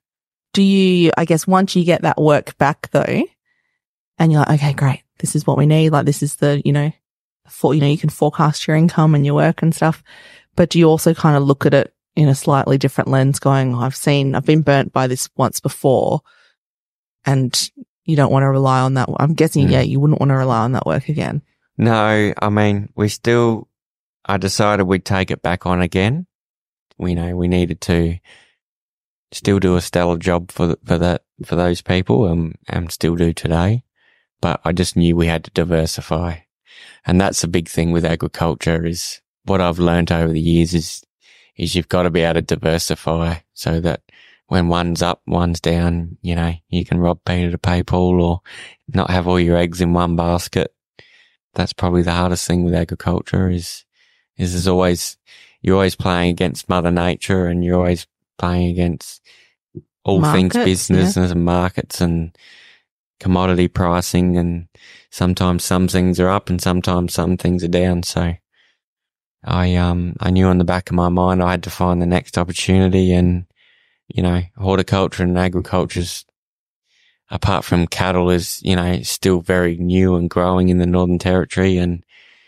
do you, I guess, once you get that work back though, and you're like, okay, great, this is what we need. Like, this is the, you can forecast your income and your work and stuff. But do you also kind of look at it in a slightly different lens going, I've been burnt by this once before, and you don't want to rely on that. I'm guessing, you wouldn't want to rely on that work again. No, I mean, I decided we'd take it back on again. We needed to still do a stellar job for those people, and still do today. But I just knew we had to diversify. And that's a big thing with agriculture. Is what I've learned over the years is you've got to be able to diversify so that when one's up, one's down, you can rob Peter to pay Paul, or not have all your eggs in one basket. That's probably the hardest thing with agriculture is you're always playing against Mother Nature, and you're always playing against all things business and markets and commodity pricing, and sometimes some things are up and sometimes some things are down. So I knew on the back of my mind I had to find the next opportunity, and horticulture and agriculture's, apart from cattle, is still very new and growing in the Northern Territory, and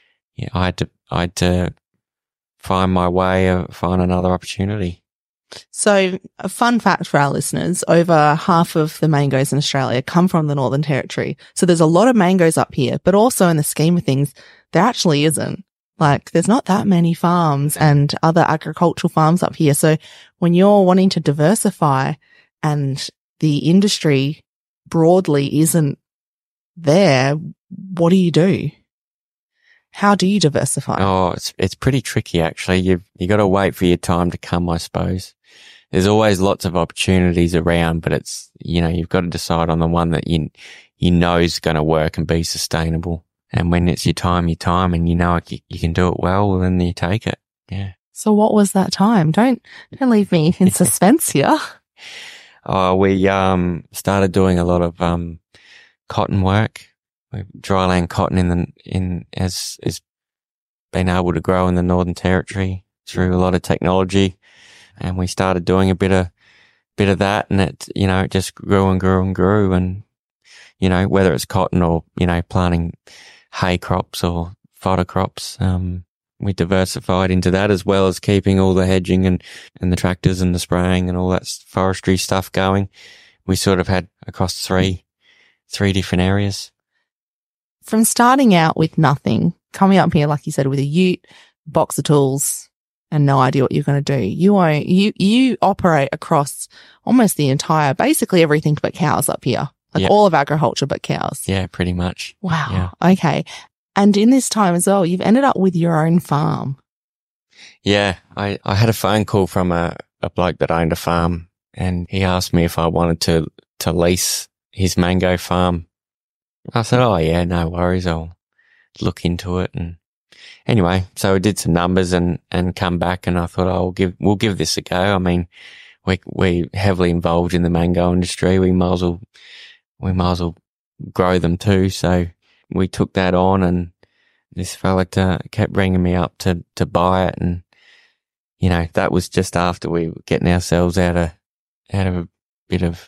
I had to find my way, find another opportunity. So, a fun fact for our listeners, over half of the mangoes in Australia come from the Northern Territory. So there's a lot of mangoes up here, but also in the scheme of things, there actually isn't. Like, there's not that many farms and other agricultural farms up here. So when you're wanting to diversify and the industry broadly isn't there, what do you do? How do you diversify? Oh, it's pretty tricky, actually. You got to wait for your time to come, I suppose. There's always lots of opportunities around, but it's, you've got to decide on the one that you know is going to work and be sustainable. And when it's your time, you can do it well then you take it. Yeah. So what was that time? Don't leave me in suspense here. Oh, we started doing a lot of cotton work. Dryland cotton has been able to grow in the Northern Territory through a lot of technology, and we started doing a bit of that, and it just grew and grew and grew, and whether it's cotton or planting hay crops or fodder crops, we diversified into that, as well as keeping all the hedging and the tractors and the spraying and all that forestry stuff going. We sort of had across three different areas. From starting out with nothing, coming up here, like you said, with a ute, box of tools, and no idea what you're going to do, you operate across almost the entire, basically everything but cows up here. Like all of agriculture but cows. Yeah, pretty much. Wow. Yeah. Okay. And in this time as well, you've ended up with your own farm. Yeah. I had a phone call from a bloke that owned a farm, and he asked me if I wanted to lease his mango farm. I said, oh yeah, no worries. I'll look into it. And anyway, so I did some numbers and come back, and I thought, we'll give this a go. I mean, we're heavily involved in the mango industry. We might as well grow them too. So we took that on, and this fella kept bringing me up to buy it. And, that was just after we were getting ourselves out of a bit of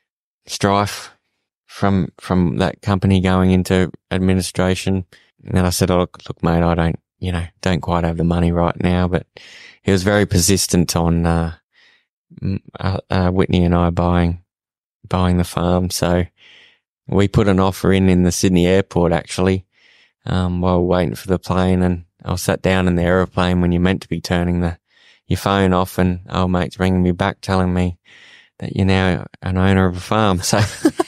strife from that company going into administration. And then I said, oh, look, mate, I don't quite have the money right now, but he was very persistent on, Whitney and I buying the farm. So we put an offer in the Sydney airport, actually, while we were waiting for the plane. And I sat down in the aeroplane when you're meant to be turning your phone off, and old mate's ringing me back telling me that you're now an owner of a farm. So,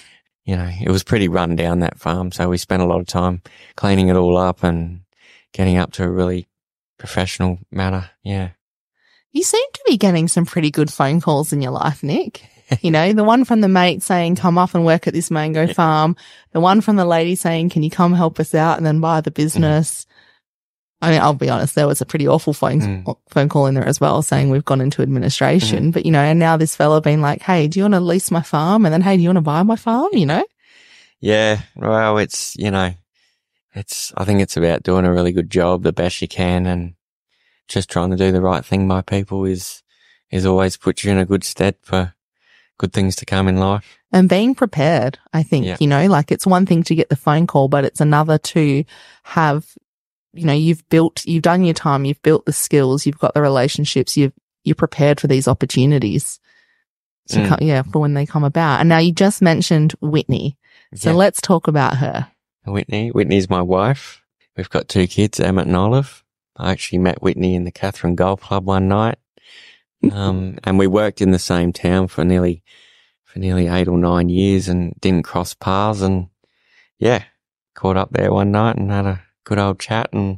it was pretty run down, that farm. So we spent a lot of time cleaning it all up and getting up to a really professional manner. Yeah. You seem to be getting some pretty good phone calls in your life, Nick. The one from the mate saying, come up and work at this mango farm. The one from the lady saying, can you come help us out and then buy the business? I mean, I'll be honest, there was a pretty awful phone call in there as well, saying we've gone into administration. But, and now this fella being like, hey, do you want to lease my farm? And then, hey, do you want to buy my farm? Yeah. Well, I think it's about doing a really good job, the best you can, and just trying to do the right thing by people is always puts you in a good stead for good things to come in life. And being prepared, I think, Yeah. you know, like it's one thing to get the phone call, but it's another to have, you know, you've done your time, you've built the skills, you've got the relationships, you're prepared for these opportunities. For when they come about. And now you just mentioned Whitney. So let's talk about her. Whitney's my wife. We've got 2 kids, Emmett and Olive. I actually met Whitney in the Catherine Golf Club one night. And we worked in the same town for nearly 8 or 9 years and didn't cross paths, and caught up there one night and had a good old chat and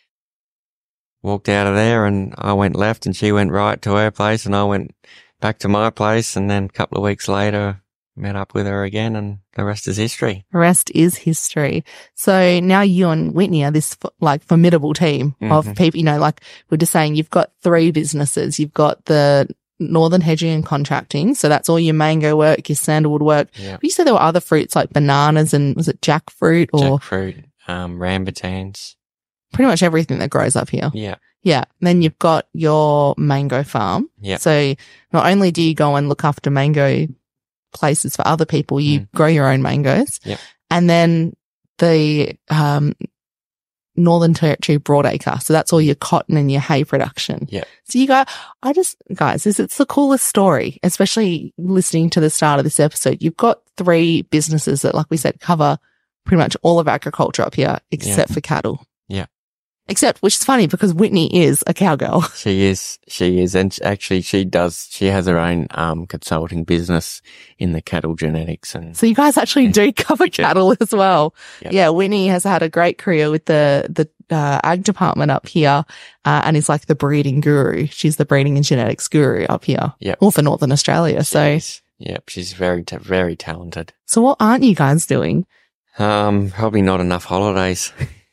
walked out of there, and I went left and she went right to her place and I went back to my place, and then a couple of weeks later met up with her again, and the rest is history. The rest is history. So now you and Whitney are this formidable team of people, you know, like we're just saying you've got 3 businesses. You've got the Northern Hedging and Contracting. So that's all your mango work, your sandalwood work. Yeah. But you said there were other fruits like bananas and was it jackfruit or? Jackfruit, rambutans. Pretty much everything that grows up here. Yeah. Yeah. And then you've got your mango farm. Yeah. So not only do you go and look after mango places for other people, you grow your own mangoes. Yeah. And then the Northern Territory broadacre. So that's all your cotton and your hay production. Yeah. So guys, it's the coolest story, especially listening to the start of this episode. You've got 3 businesses that, like we said, cover pretty much all of agriculture up here except for cattle. Yeah. Except, which is funny because Whitney is a cowgirl. She is. And actually she has her own, consulting business in the cattle genetics. And So you guys actually do cover cattle as well. Yep. Yeah. Whitney has had a great career with the ag department up here, and is like the breeding guru. She's the breeding and genetics guru up here. Yep. All for Northern Australia. She's very, very talented. So what aren't you guys doing? Probably not enough holidays.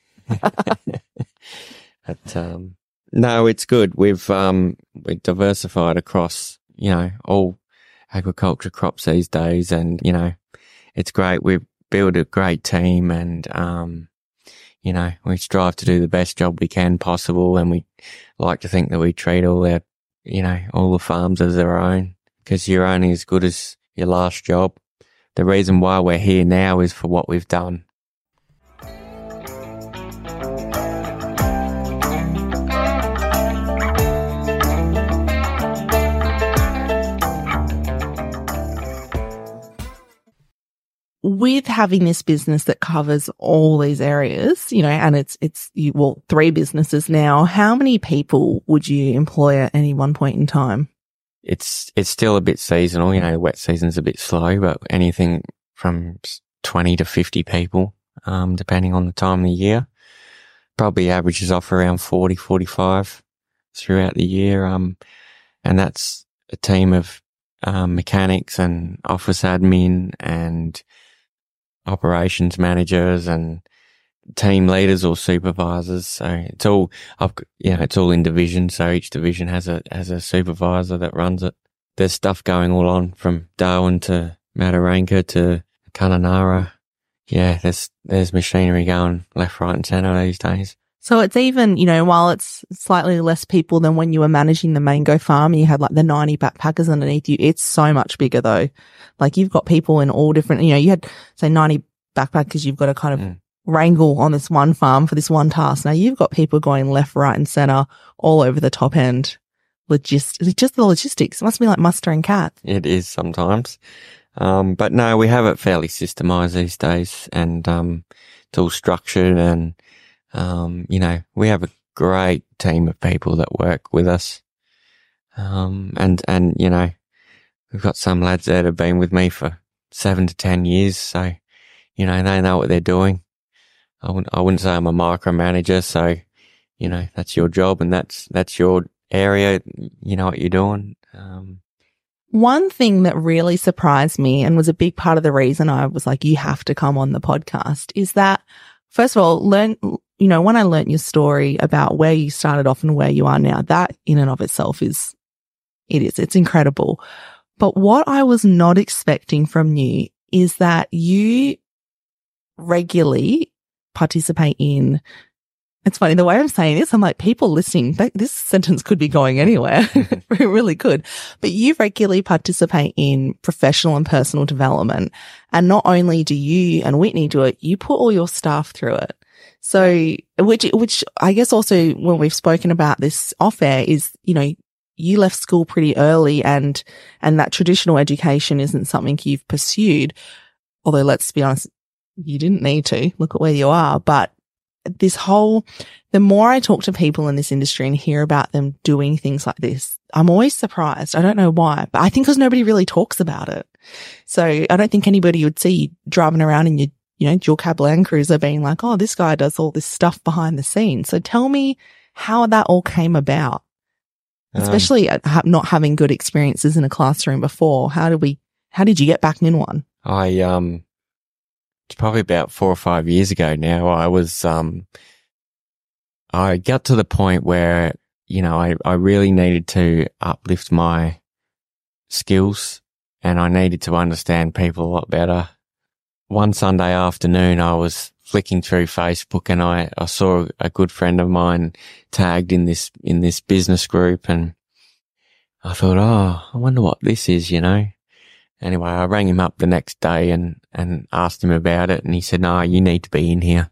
But, no, it's good. We've diversified across, you know, all agriculture crops these days, and, you know, it's great. We've built a great team, and, you know, we strive to do the best job we can possible, and we like to think that we treat all the farms as their own, because you're only as good as your last job. The reason why we're here now is for what we've done. With having this business that covers all these areas, you know, and it's 3 businesses now, how many people would you employ at any one point in time? It's still a bit seasonal, you know, wet season's a bit slow, but anything from 20 to 50 people, depending on the time of the year. Probably averages off around 40, 45 throughout the year. And that's a team of, mechanics and office admin and operations managers and team leaders or supervisors. So it's all, it's all in divisions. So each division has a supervisor that runs it. There's stuff going all on from Darwin to Mataranka to Kununurra. Yeah, there's machinery going left, right and centre these days. So it's even, you know, while it's slightly less people than when you were managing the mango farm, you had like the 90 backpackers underneath you. It's so much bigger though. Like you've got people in all different, you know, you had say 90 backpackers you've got to kind of wrangle on this one farm for this one task. Now you've got people going left, right and center all over the top end. Just the logistics. It must be like mustering cats. It is sometimes. But no, we have it fairly systemized these days, and, it's all structured, and, you know, we have a great team of people that work with us. And, you know, we've got some lads that have been with me for 7 to 10 years. So, you know, they know what they're doing. I wouldn't say I'm a micromanager. So, you know, that's your job and that's your area. You know what you're doing. One thing that really surprised me and was a big part of the reason I was like, you have to come on the podcast is that, first of all, when I learned your story about where you started off and where you are now, that in and of itself it's incredible. But what I was not expecting from you is that you regularly participate in It's funny the way I'm saying this. I'm like, people listening, this sentence could be going anywhere. It really could. But you regularly participate in professional and personal development. And not only do you and Whitney do it, you put all your staff through it. So, which I guess also when we've spoken about this off air is, you know, you left school pretty early and that traditional education isn't something you've pursued. Although let's be honest, you didn't need to. Look at where you are. But the more I talk to people in this industry and hear about them doing things like this, I'm always surprised. I don't know why, but I think because nobody really talks about it. So I don't think anybody would see you driving around in your, dual cab Land Cruiser being like, oh, this guy does all this stuff behind the scenes. So tell me how that all came about, especially not having good experiences in a classroom before. How did you get back in one? It's probably about 4 or 5 years ago now. I got to the point where, I really needed to uplift my skills and I needed to understand people a lot better. One Sunday afternoon, I was flicking through Facebook and I saw a good friend of mine tagged in this business group, and I thought, I wonder what this is, Anyway, I rang him up the next day and asked him about it, and he said, no, you need to be in here.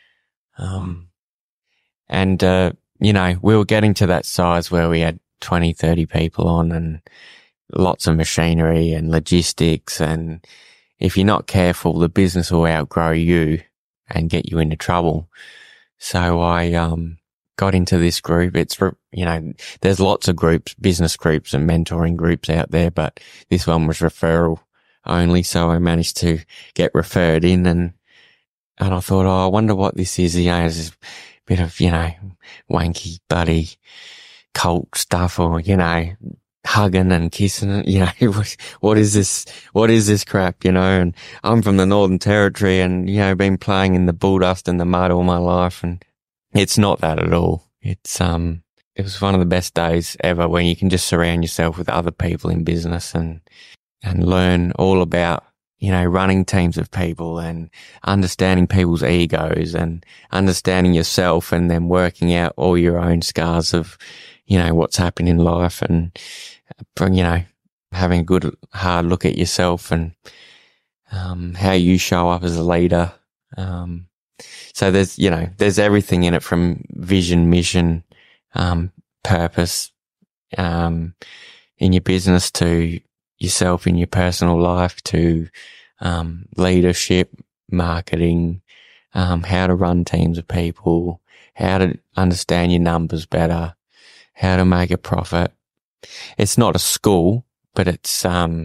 We were getting to that size where we had 20, 30 people on and lots of machinery and logistics. And if you're not careful, the business will outgrow you and get you into trouble. So I got into this group. It's, there's lots of groups, business groups and mentoring groups out there, but this one was referral only. So I managed to get referred in and I thought, I wonder what this is. It's this bit of, wanky buddy cult stuff or, hugging and kissing, what is this? What is this crap, And I'm from the Northern Territory and, been playing in the bulldust and the mud all my life, and it's not that at all. It was one of the best days ever when you can just surround yourself with other people in business and learn all about, running teams of people and understanding people's egos and understanding yourself and then working out all your own scars of, what's happened in life and, having a good hard look at yourself and, how you show up as a leader. So there's everything in it from vision, mission, purpose, in your business to yourself in your personal life to, leadership, marketing, how to run teams of people, how to understand your numbers better, how to make a profit. It's not a school, but it's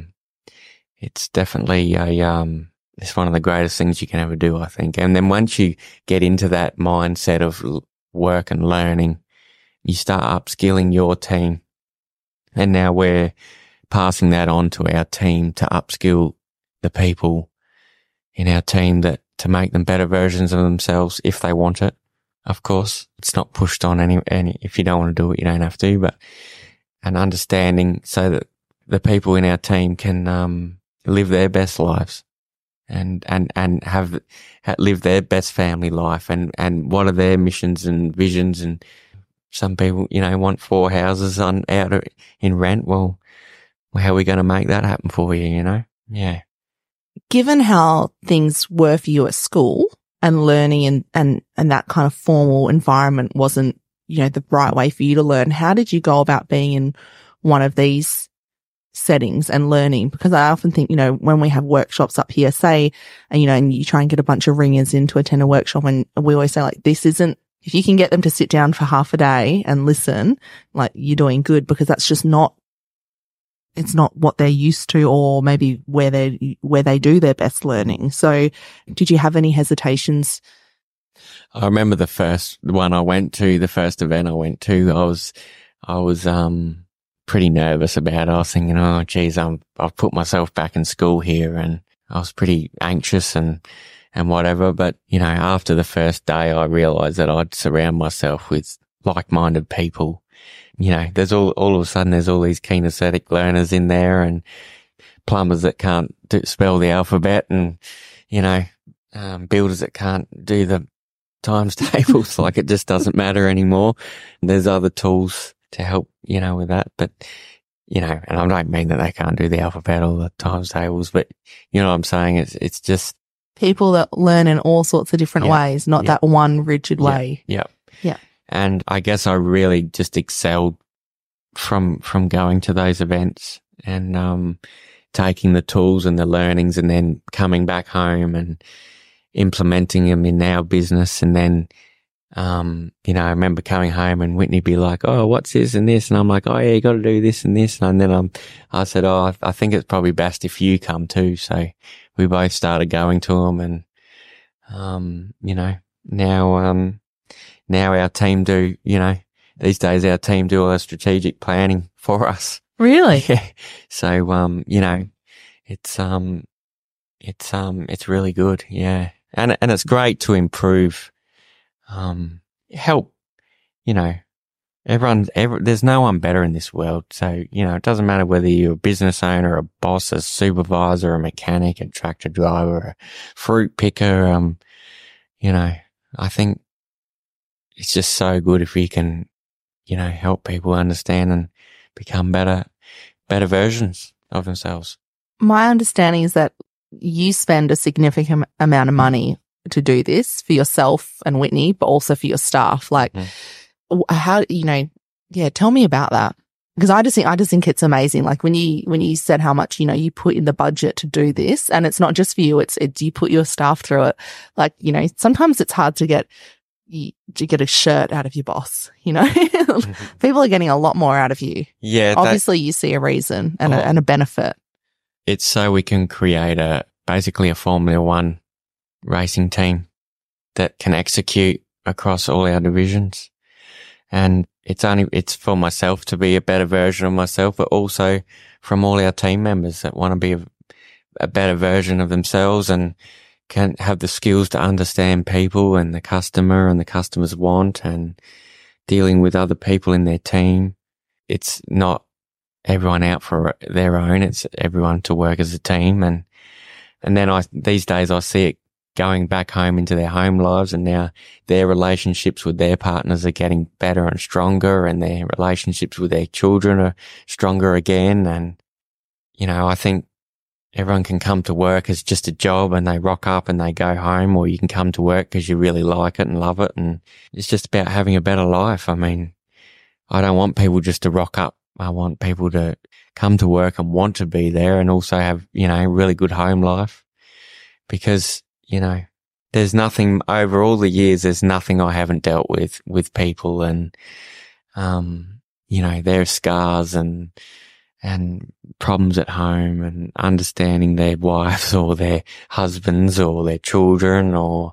definitely it's one of the greatest things you can ever do, I think. And then once you get into that mindset of work and learning, you start upskilling your team. And now we're passing that on to our team to upskill the people in our team to make them better versions of themselves if they want it. Of course, it's not pushed on any, if you don't want to do it, you don't have to, but an understanding so that the people in our team can, live their best lives and live their best family life and what are their missions and visions. And some people, want 4 houses out in rent. Well, how are we going to make that happen for you, Yeah. Given how things were for you at school and learning and that kind of formal environment wasn't, the right way for you to learn, how did you go about being in one of these settings and learning? Because I often think, when we have workshops up here, say, and you try and get a bunch of ringers in to attend a workshop, and we always say this isn't, if you can get them to sit down for half a day and listen, you're doing good, because that's just it's not what they're used to, or maybe where they do their best learning. So did you have any hesitations? I remember the first event I went to, I was pretty nervous about it. I was thinking, oh geez, I've put myself back in school here, and I was pretty anxious and whatever. But, after the first day, I realized that I'd surround myself with like-minded people. There's all of a sudden there's all these kinesthetic learners in there and plumbers that can't spell the alphabet and, builders that can't do the times tables. Like it just doesn't matter anymore. There's other tools to help, with that. But, and I don't mean that they can't do the alphabet or the times tables, but you know what I'm saying? It's just people that learn in all sorts of different ways, not that one rigid way. Yeah. Yeah. And I guess I really just excelled from going to those events and, taking the tools and the learnings and then coming back home and implementing them in our business. And then, I remember coming home and Whitney be like, "Oh, what's this and this?" And I'm like, "Oh yeah, you got to do this and this." And then I said, "Oh, I think it's probably best if you come too." So we both started going to them and, now our team do, these days our team do all the strategic planning for us. Really? Yeah. So, it's really good. Yeah. And it's great to improve, help, there's no one better in this world. So, it doesn't matter whether you're a business owner, a boss, a supervisor, a mechanic, a tractor driver, a fruit picker. I think it's just so good if we can, help people understand and become better versions of themselves. My understanding is that you spend a significant amount of money to do this for yourself and Whitney, but also for your staff. Like, how, tell me about that. Because I just think it's amazing. Like when you said how much, you put in the budget to do this, and it's not just for you, it's you put your staff through it. Like, sometimes it's hard to get a shirt out of your boss, People are getting a lot more out of you. Yeah. Obviously you see a reason and a benefit. It's so we can create basically a Formula One racing team that can execute across all our divisions. And it's for myself to be a better version of myself, but also from all our team members that want to be a better version of themselves and can have the skills to understand people and the customer and the customer's want and dealing with other people in their team. It's not everyone out for their own. It's everyone to work as a team. And then these days I see it going back home into their home lives, and now their relationships with their partners are getting better and stronger, and their relationships with their children are stronger again. And, I think everyone can come to work as just a job and they rock up and they go home, or you can come to work because you really like it and love it. And it's just about having a better life. I mean, I don't want people just to rock up. I want people to come to work and want to be there and also have, really good home life, because, there's nothing over all the years, there's nothing I haven't dealt with people and, their scars and problems at home and understanding their wives or their husbands or their children or,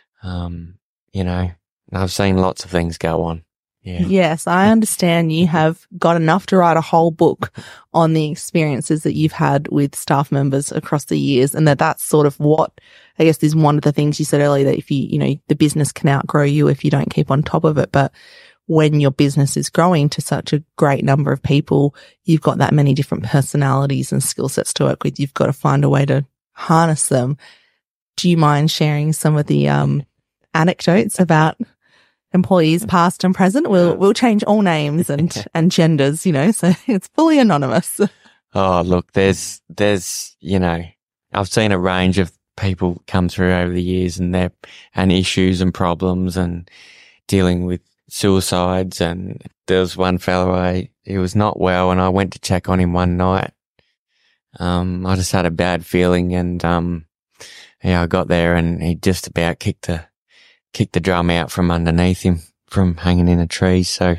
I've seen lots of things go on. Yeah. Yes, I understand you have got enough to write a whole book on the experiences that you've had with staff members across the years, and that's sort of what I guess is one of the things you said earlier, that if the business can outgrow you if you don't keep on top of it. But when your business is growing to such a great number of people, you've got that many different personalities and skill sets to work with. You've got to find a way to harness them. Do you mind sharing some of the anecdotes about employees past and present? We'll change all names and genders, so it's fully anonymous. Oh, look, there's I've seen a range of people come through over the years and issues and problems and dealing with suicides. And there was one fellow, he was not well, and I went to check on him one night. I just had a bad feeling, and I got there and he just about kicked the drum out from underneath him from hanging in a tree. So,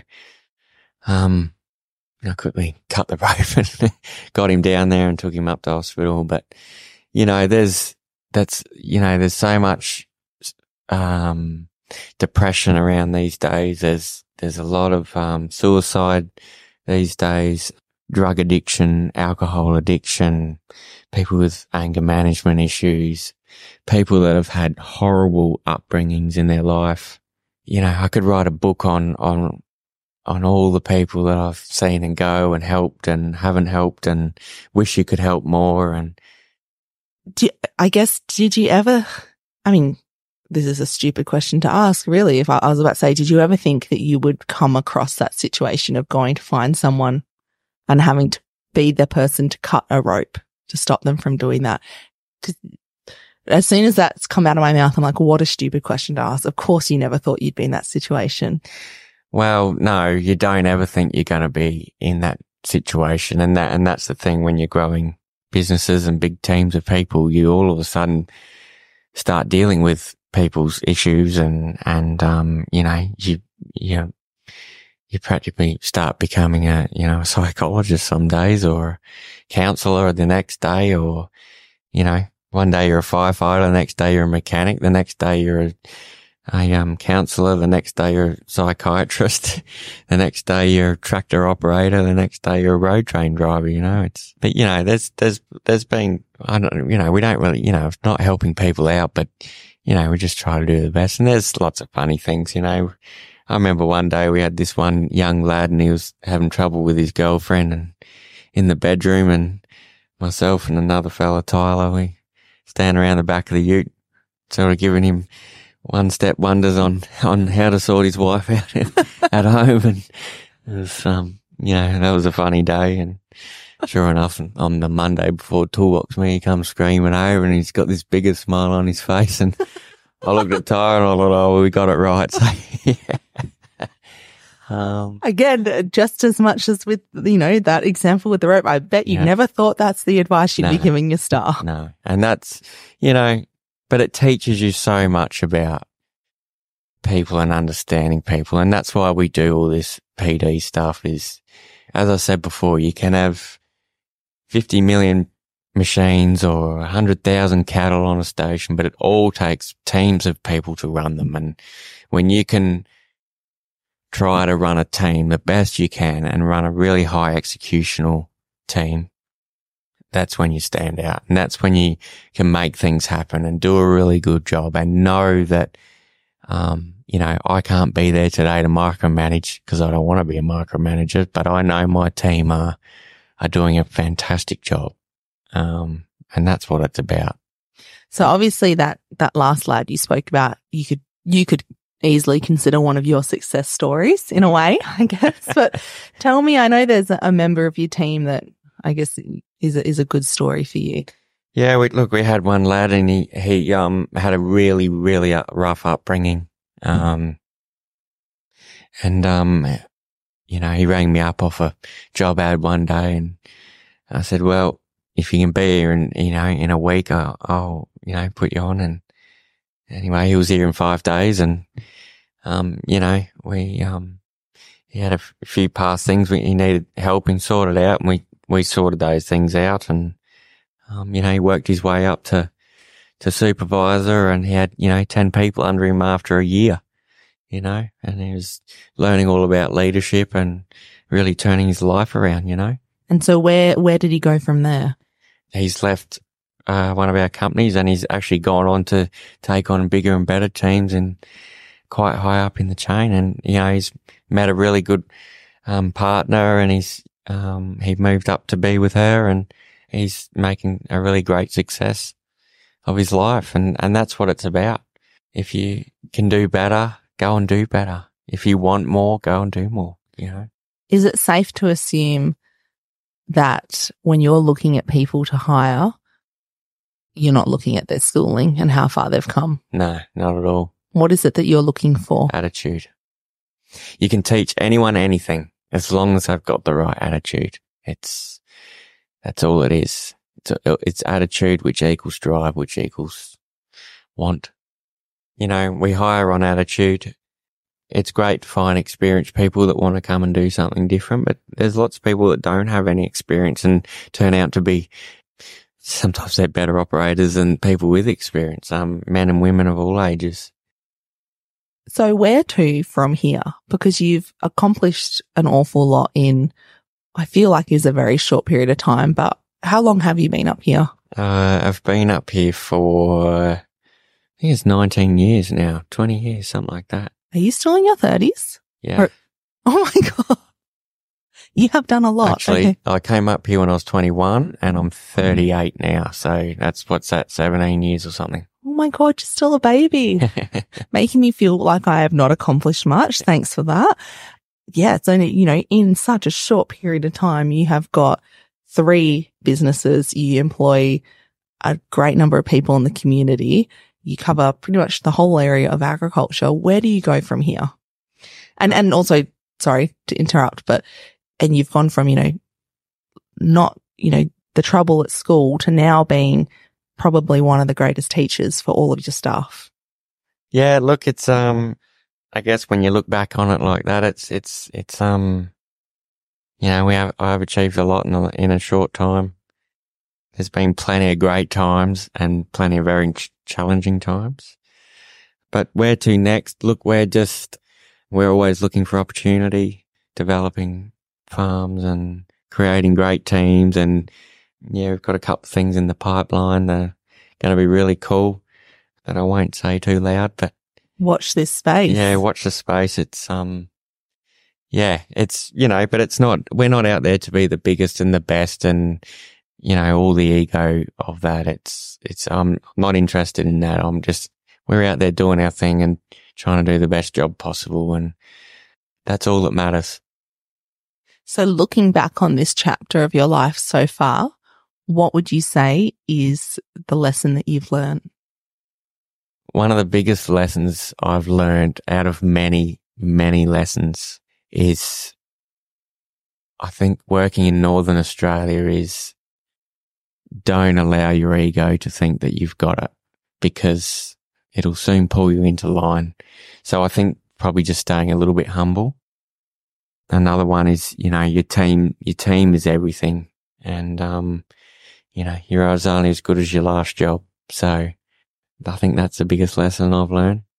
I quickly cut the rope and got him down there and took him up to hospital. But, there's so much, depression around these days. There's a lot of, suicide these days, drug addiction, alcohol addiction, people with anger management issues, people that have had horrible upbringings in their life. I could write a book on all the people that I've seen and go and helped and haven't helped and wish you could help more. And did you ever, this is a stupid question to ask, really. If I was about to say, did you ever think that you would come across that situation of going to find someone and having to be the person to cut a rope to stop them from doing that? 'Cause as soon as that's come out of my mouth, I'm like, what a stupid question to ask. Of course you never thought you'd be in that situation. Well, no, you don't ever think you're going to be in that situation. And that's the thing when you're growing businesses and big teams of people, you all of a sudden start dealing with people's issues and you know, you practically start becoming a psychologist some days, or a counselor the next day, or, you know, one day you're a firefighter, the next day you're a mechanic, the next day you're a counselor, the next day you're a psychiatrist, the next day you're a tractor operator, the next day you're a road train driver, you know. But you know, there's been, we don't really, it's not helping people out, but, you know, we just try to do the best. And there's lots of funny things, you know. I remember one day we had this one young lad and he was having trouble with his girlfriend and in the bedroom, and myself and another fella, Tyler, we stand around the back of the ute, sort of giving him one-step wonders on how to sort his wife out at home. And it was, that was a funny day. And sure enough, on the Monday before Toolbox Me, he comes screaming over and he's got this bigger smile on his face. And I looked at Tyler and I thought, oh, well, we got it right. So, yeah. Again, just as much as with, that example with the rope, I bet you never thought that's the advice you'd be giving your staff. No. And that's, but it teaches you so much about people and understanding people. And that's why we do all this PD stuff is, as I said before, you can have 50 million machines or 100,000 cattle on a station, but it all takes teams of people to run them. And when you can try to run a team the best you can and run a really high executional team, that's when you stand out. And that's when you can make things happen and do a really good job and know that, I can't be there today to micromanage because I don't want to be a micromanager, but I know my team are doing a fantastic job. And that's what it's about. So obviously that last lad you spoke about, you could easily consider one of your success stories in a way, I guess. But tell me, I know there's a member of your team that I guess is a good story for you. Yeah, we had one lad and he had a really, really rough upbringing. He rang me up off a job ad one day and I said, well, if you can be here in a week, I'll put you on. And anyway, he was here in 5 days and, he had a few past things he needed help in sorted out, and we sorted those things out. And, he worked his way up to supervisor, and he had, 10 people under him after a year, and he was learning all about leadership and really turning his life around, And so where did he go from there? He's left one of our companies and he's actually gone on to take on bigger and better teams and quite high up in the chain. And, he's met a really good partner, and he moved up to be with her, and he's making a really great success of his life. And that's what it's about. If you can do better, go and do better. If you want more, go and do more, Is it safe to assume that when you're looking at people to hire, you're not looking at their schooling and how far they've come? No, not at all. What is it that you're looking for? Attitude. You can teach anyone anything as long as they've got the right attitude. That's all it is. It's attitude, which equals drive, which equals want. We hire on attitude. It's great to find experienced people that want to come and do something different, but there's lots of people that don't have any experience and turn out to be, sometimes they're better operators than people with experience, men and women of all ages. So where to from here? Because you've accomplished an awful lot in, I feel like, is a very short period of time, but how long have you been up here? I've been up here for, I think it's 19 years now, 20 years, something like that. Are you still in your 30s? Yeah. Oh my God. You have done a lot. Actually, Okay. I came up here when I was 21 and I'm 38 now. So what's that, 17 years or something. Oh my God, you're still a baby. Making me feel like I have not accomplished much. Thanks for that. Yeah, it's only, in such a short period of time, you have got 3 businesses. You employ a great number of people in the community. You cover pretty much the whole area of agriculture. Where do you go from here? And also, sorry to interrupt, and you've gone from, not, the trouble at school to now being probably one of the greatest teachers for all of your staff. Yeah, look, it's, I guess when you look back on it like that, I've achieved a lot in a short time. There's been plenty of great times and plenty of very challenging times. But where to next? Look, we're always looking for opportunity, developing farms and creating great teams. And yeah, we've got a couple of things in the pipeline that are going to be really cool that I won't say too loud, but watch this space. Yeah, watch the space. It's, but it's not, we're not out there to be the biggest and the best and, all the ego of that. I'm not interested in that. We're out there doing our thing and trying to do the best job possible. And that's all that matters. So looking back on this chapter of your life so far, what would you say is the lesson that you've learned? One of the biggest lessons I've learned out of many, many lessons is, I think working in Northern Australia is, don't allow your ego to think that you've got it, because it'll soon pull you into line. So I think probably just staying a little bit humble. Another one is, your team is everything. And, you're only as good as your last job. So I think that's the biggest lesson I've learned.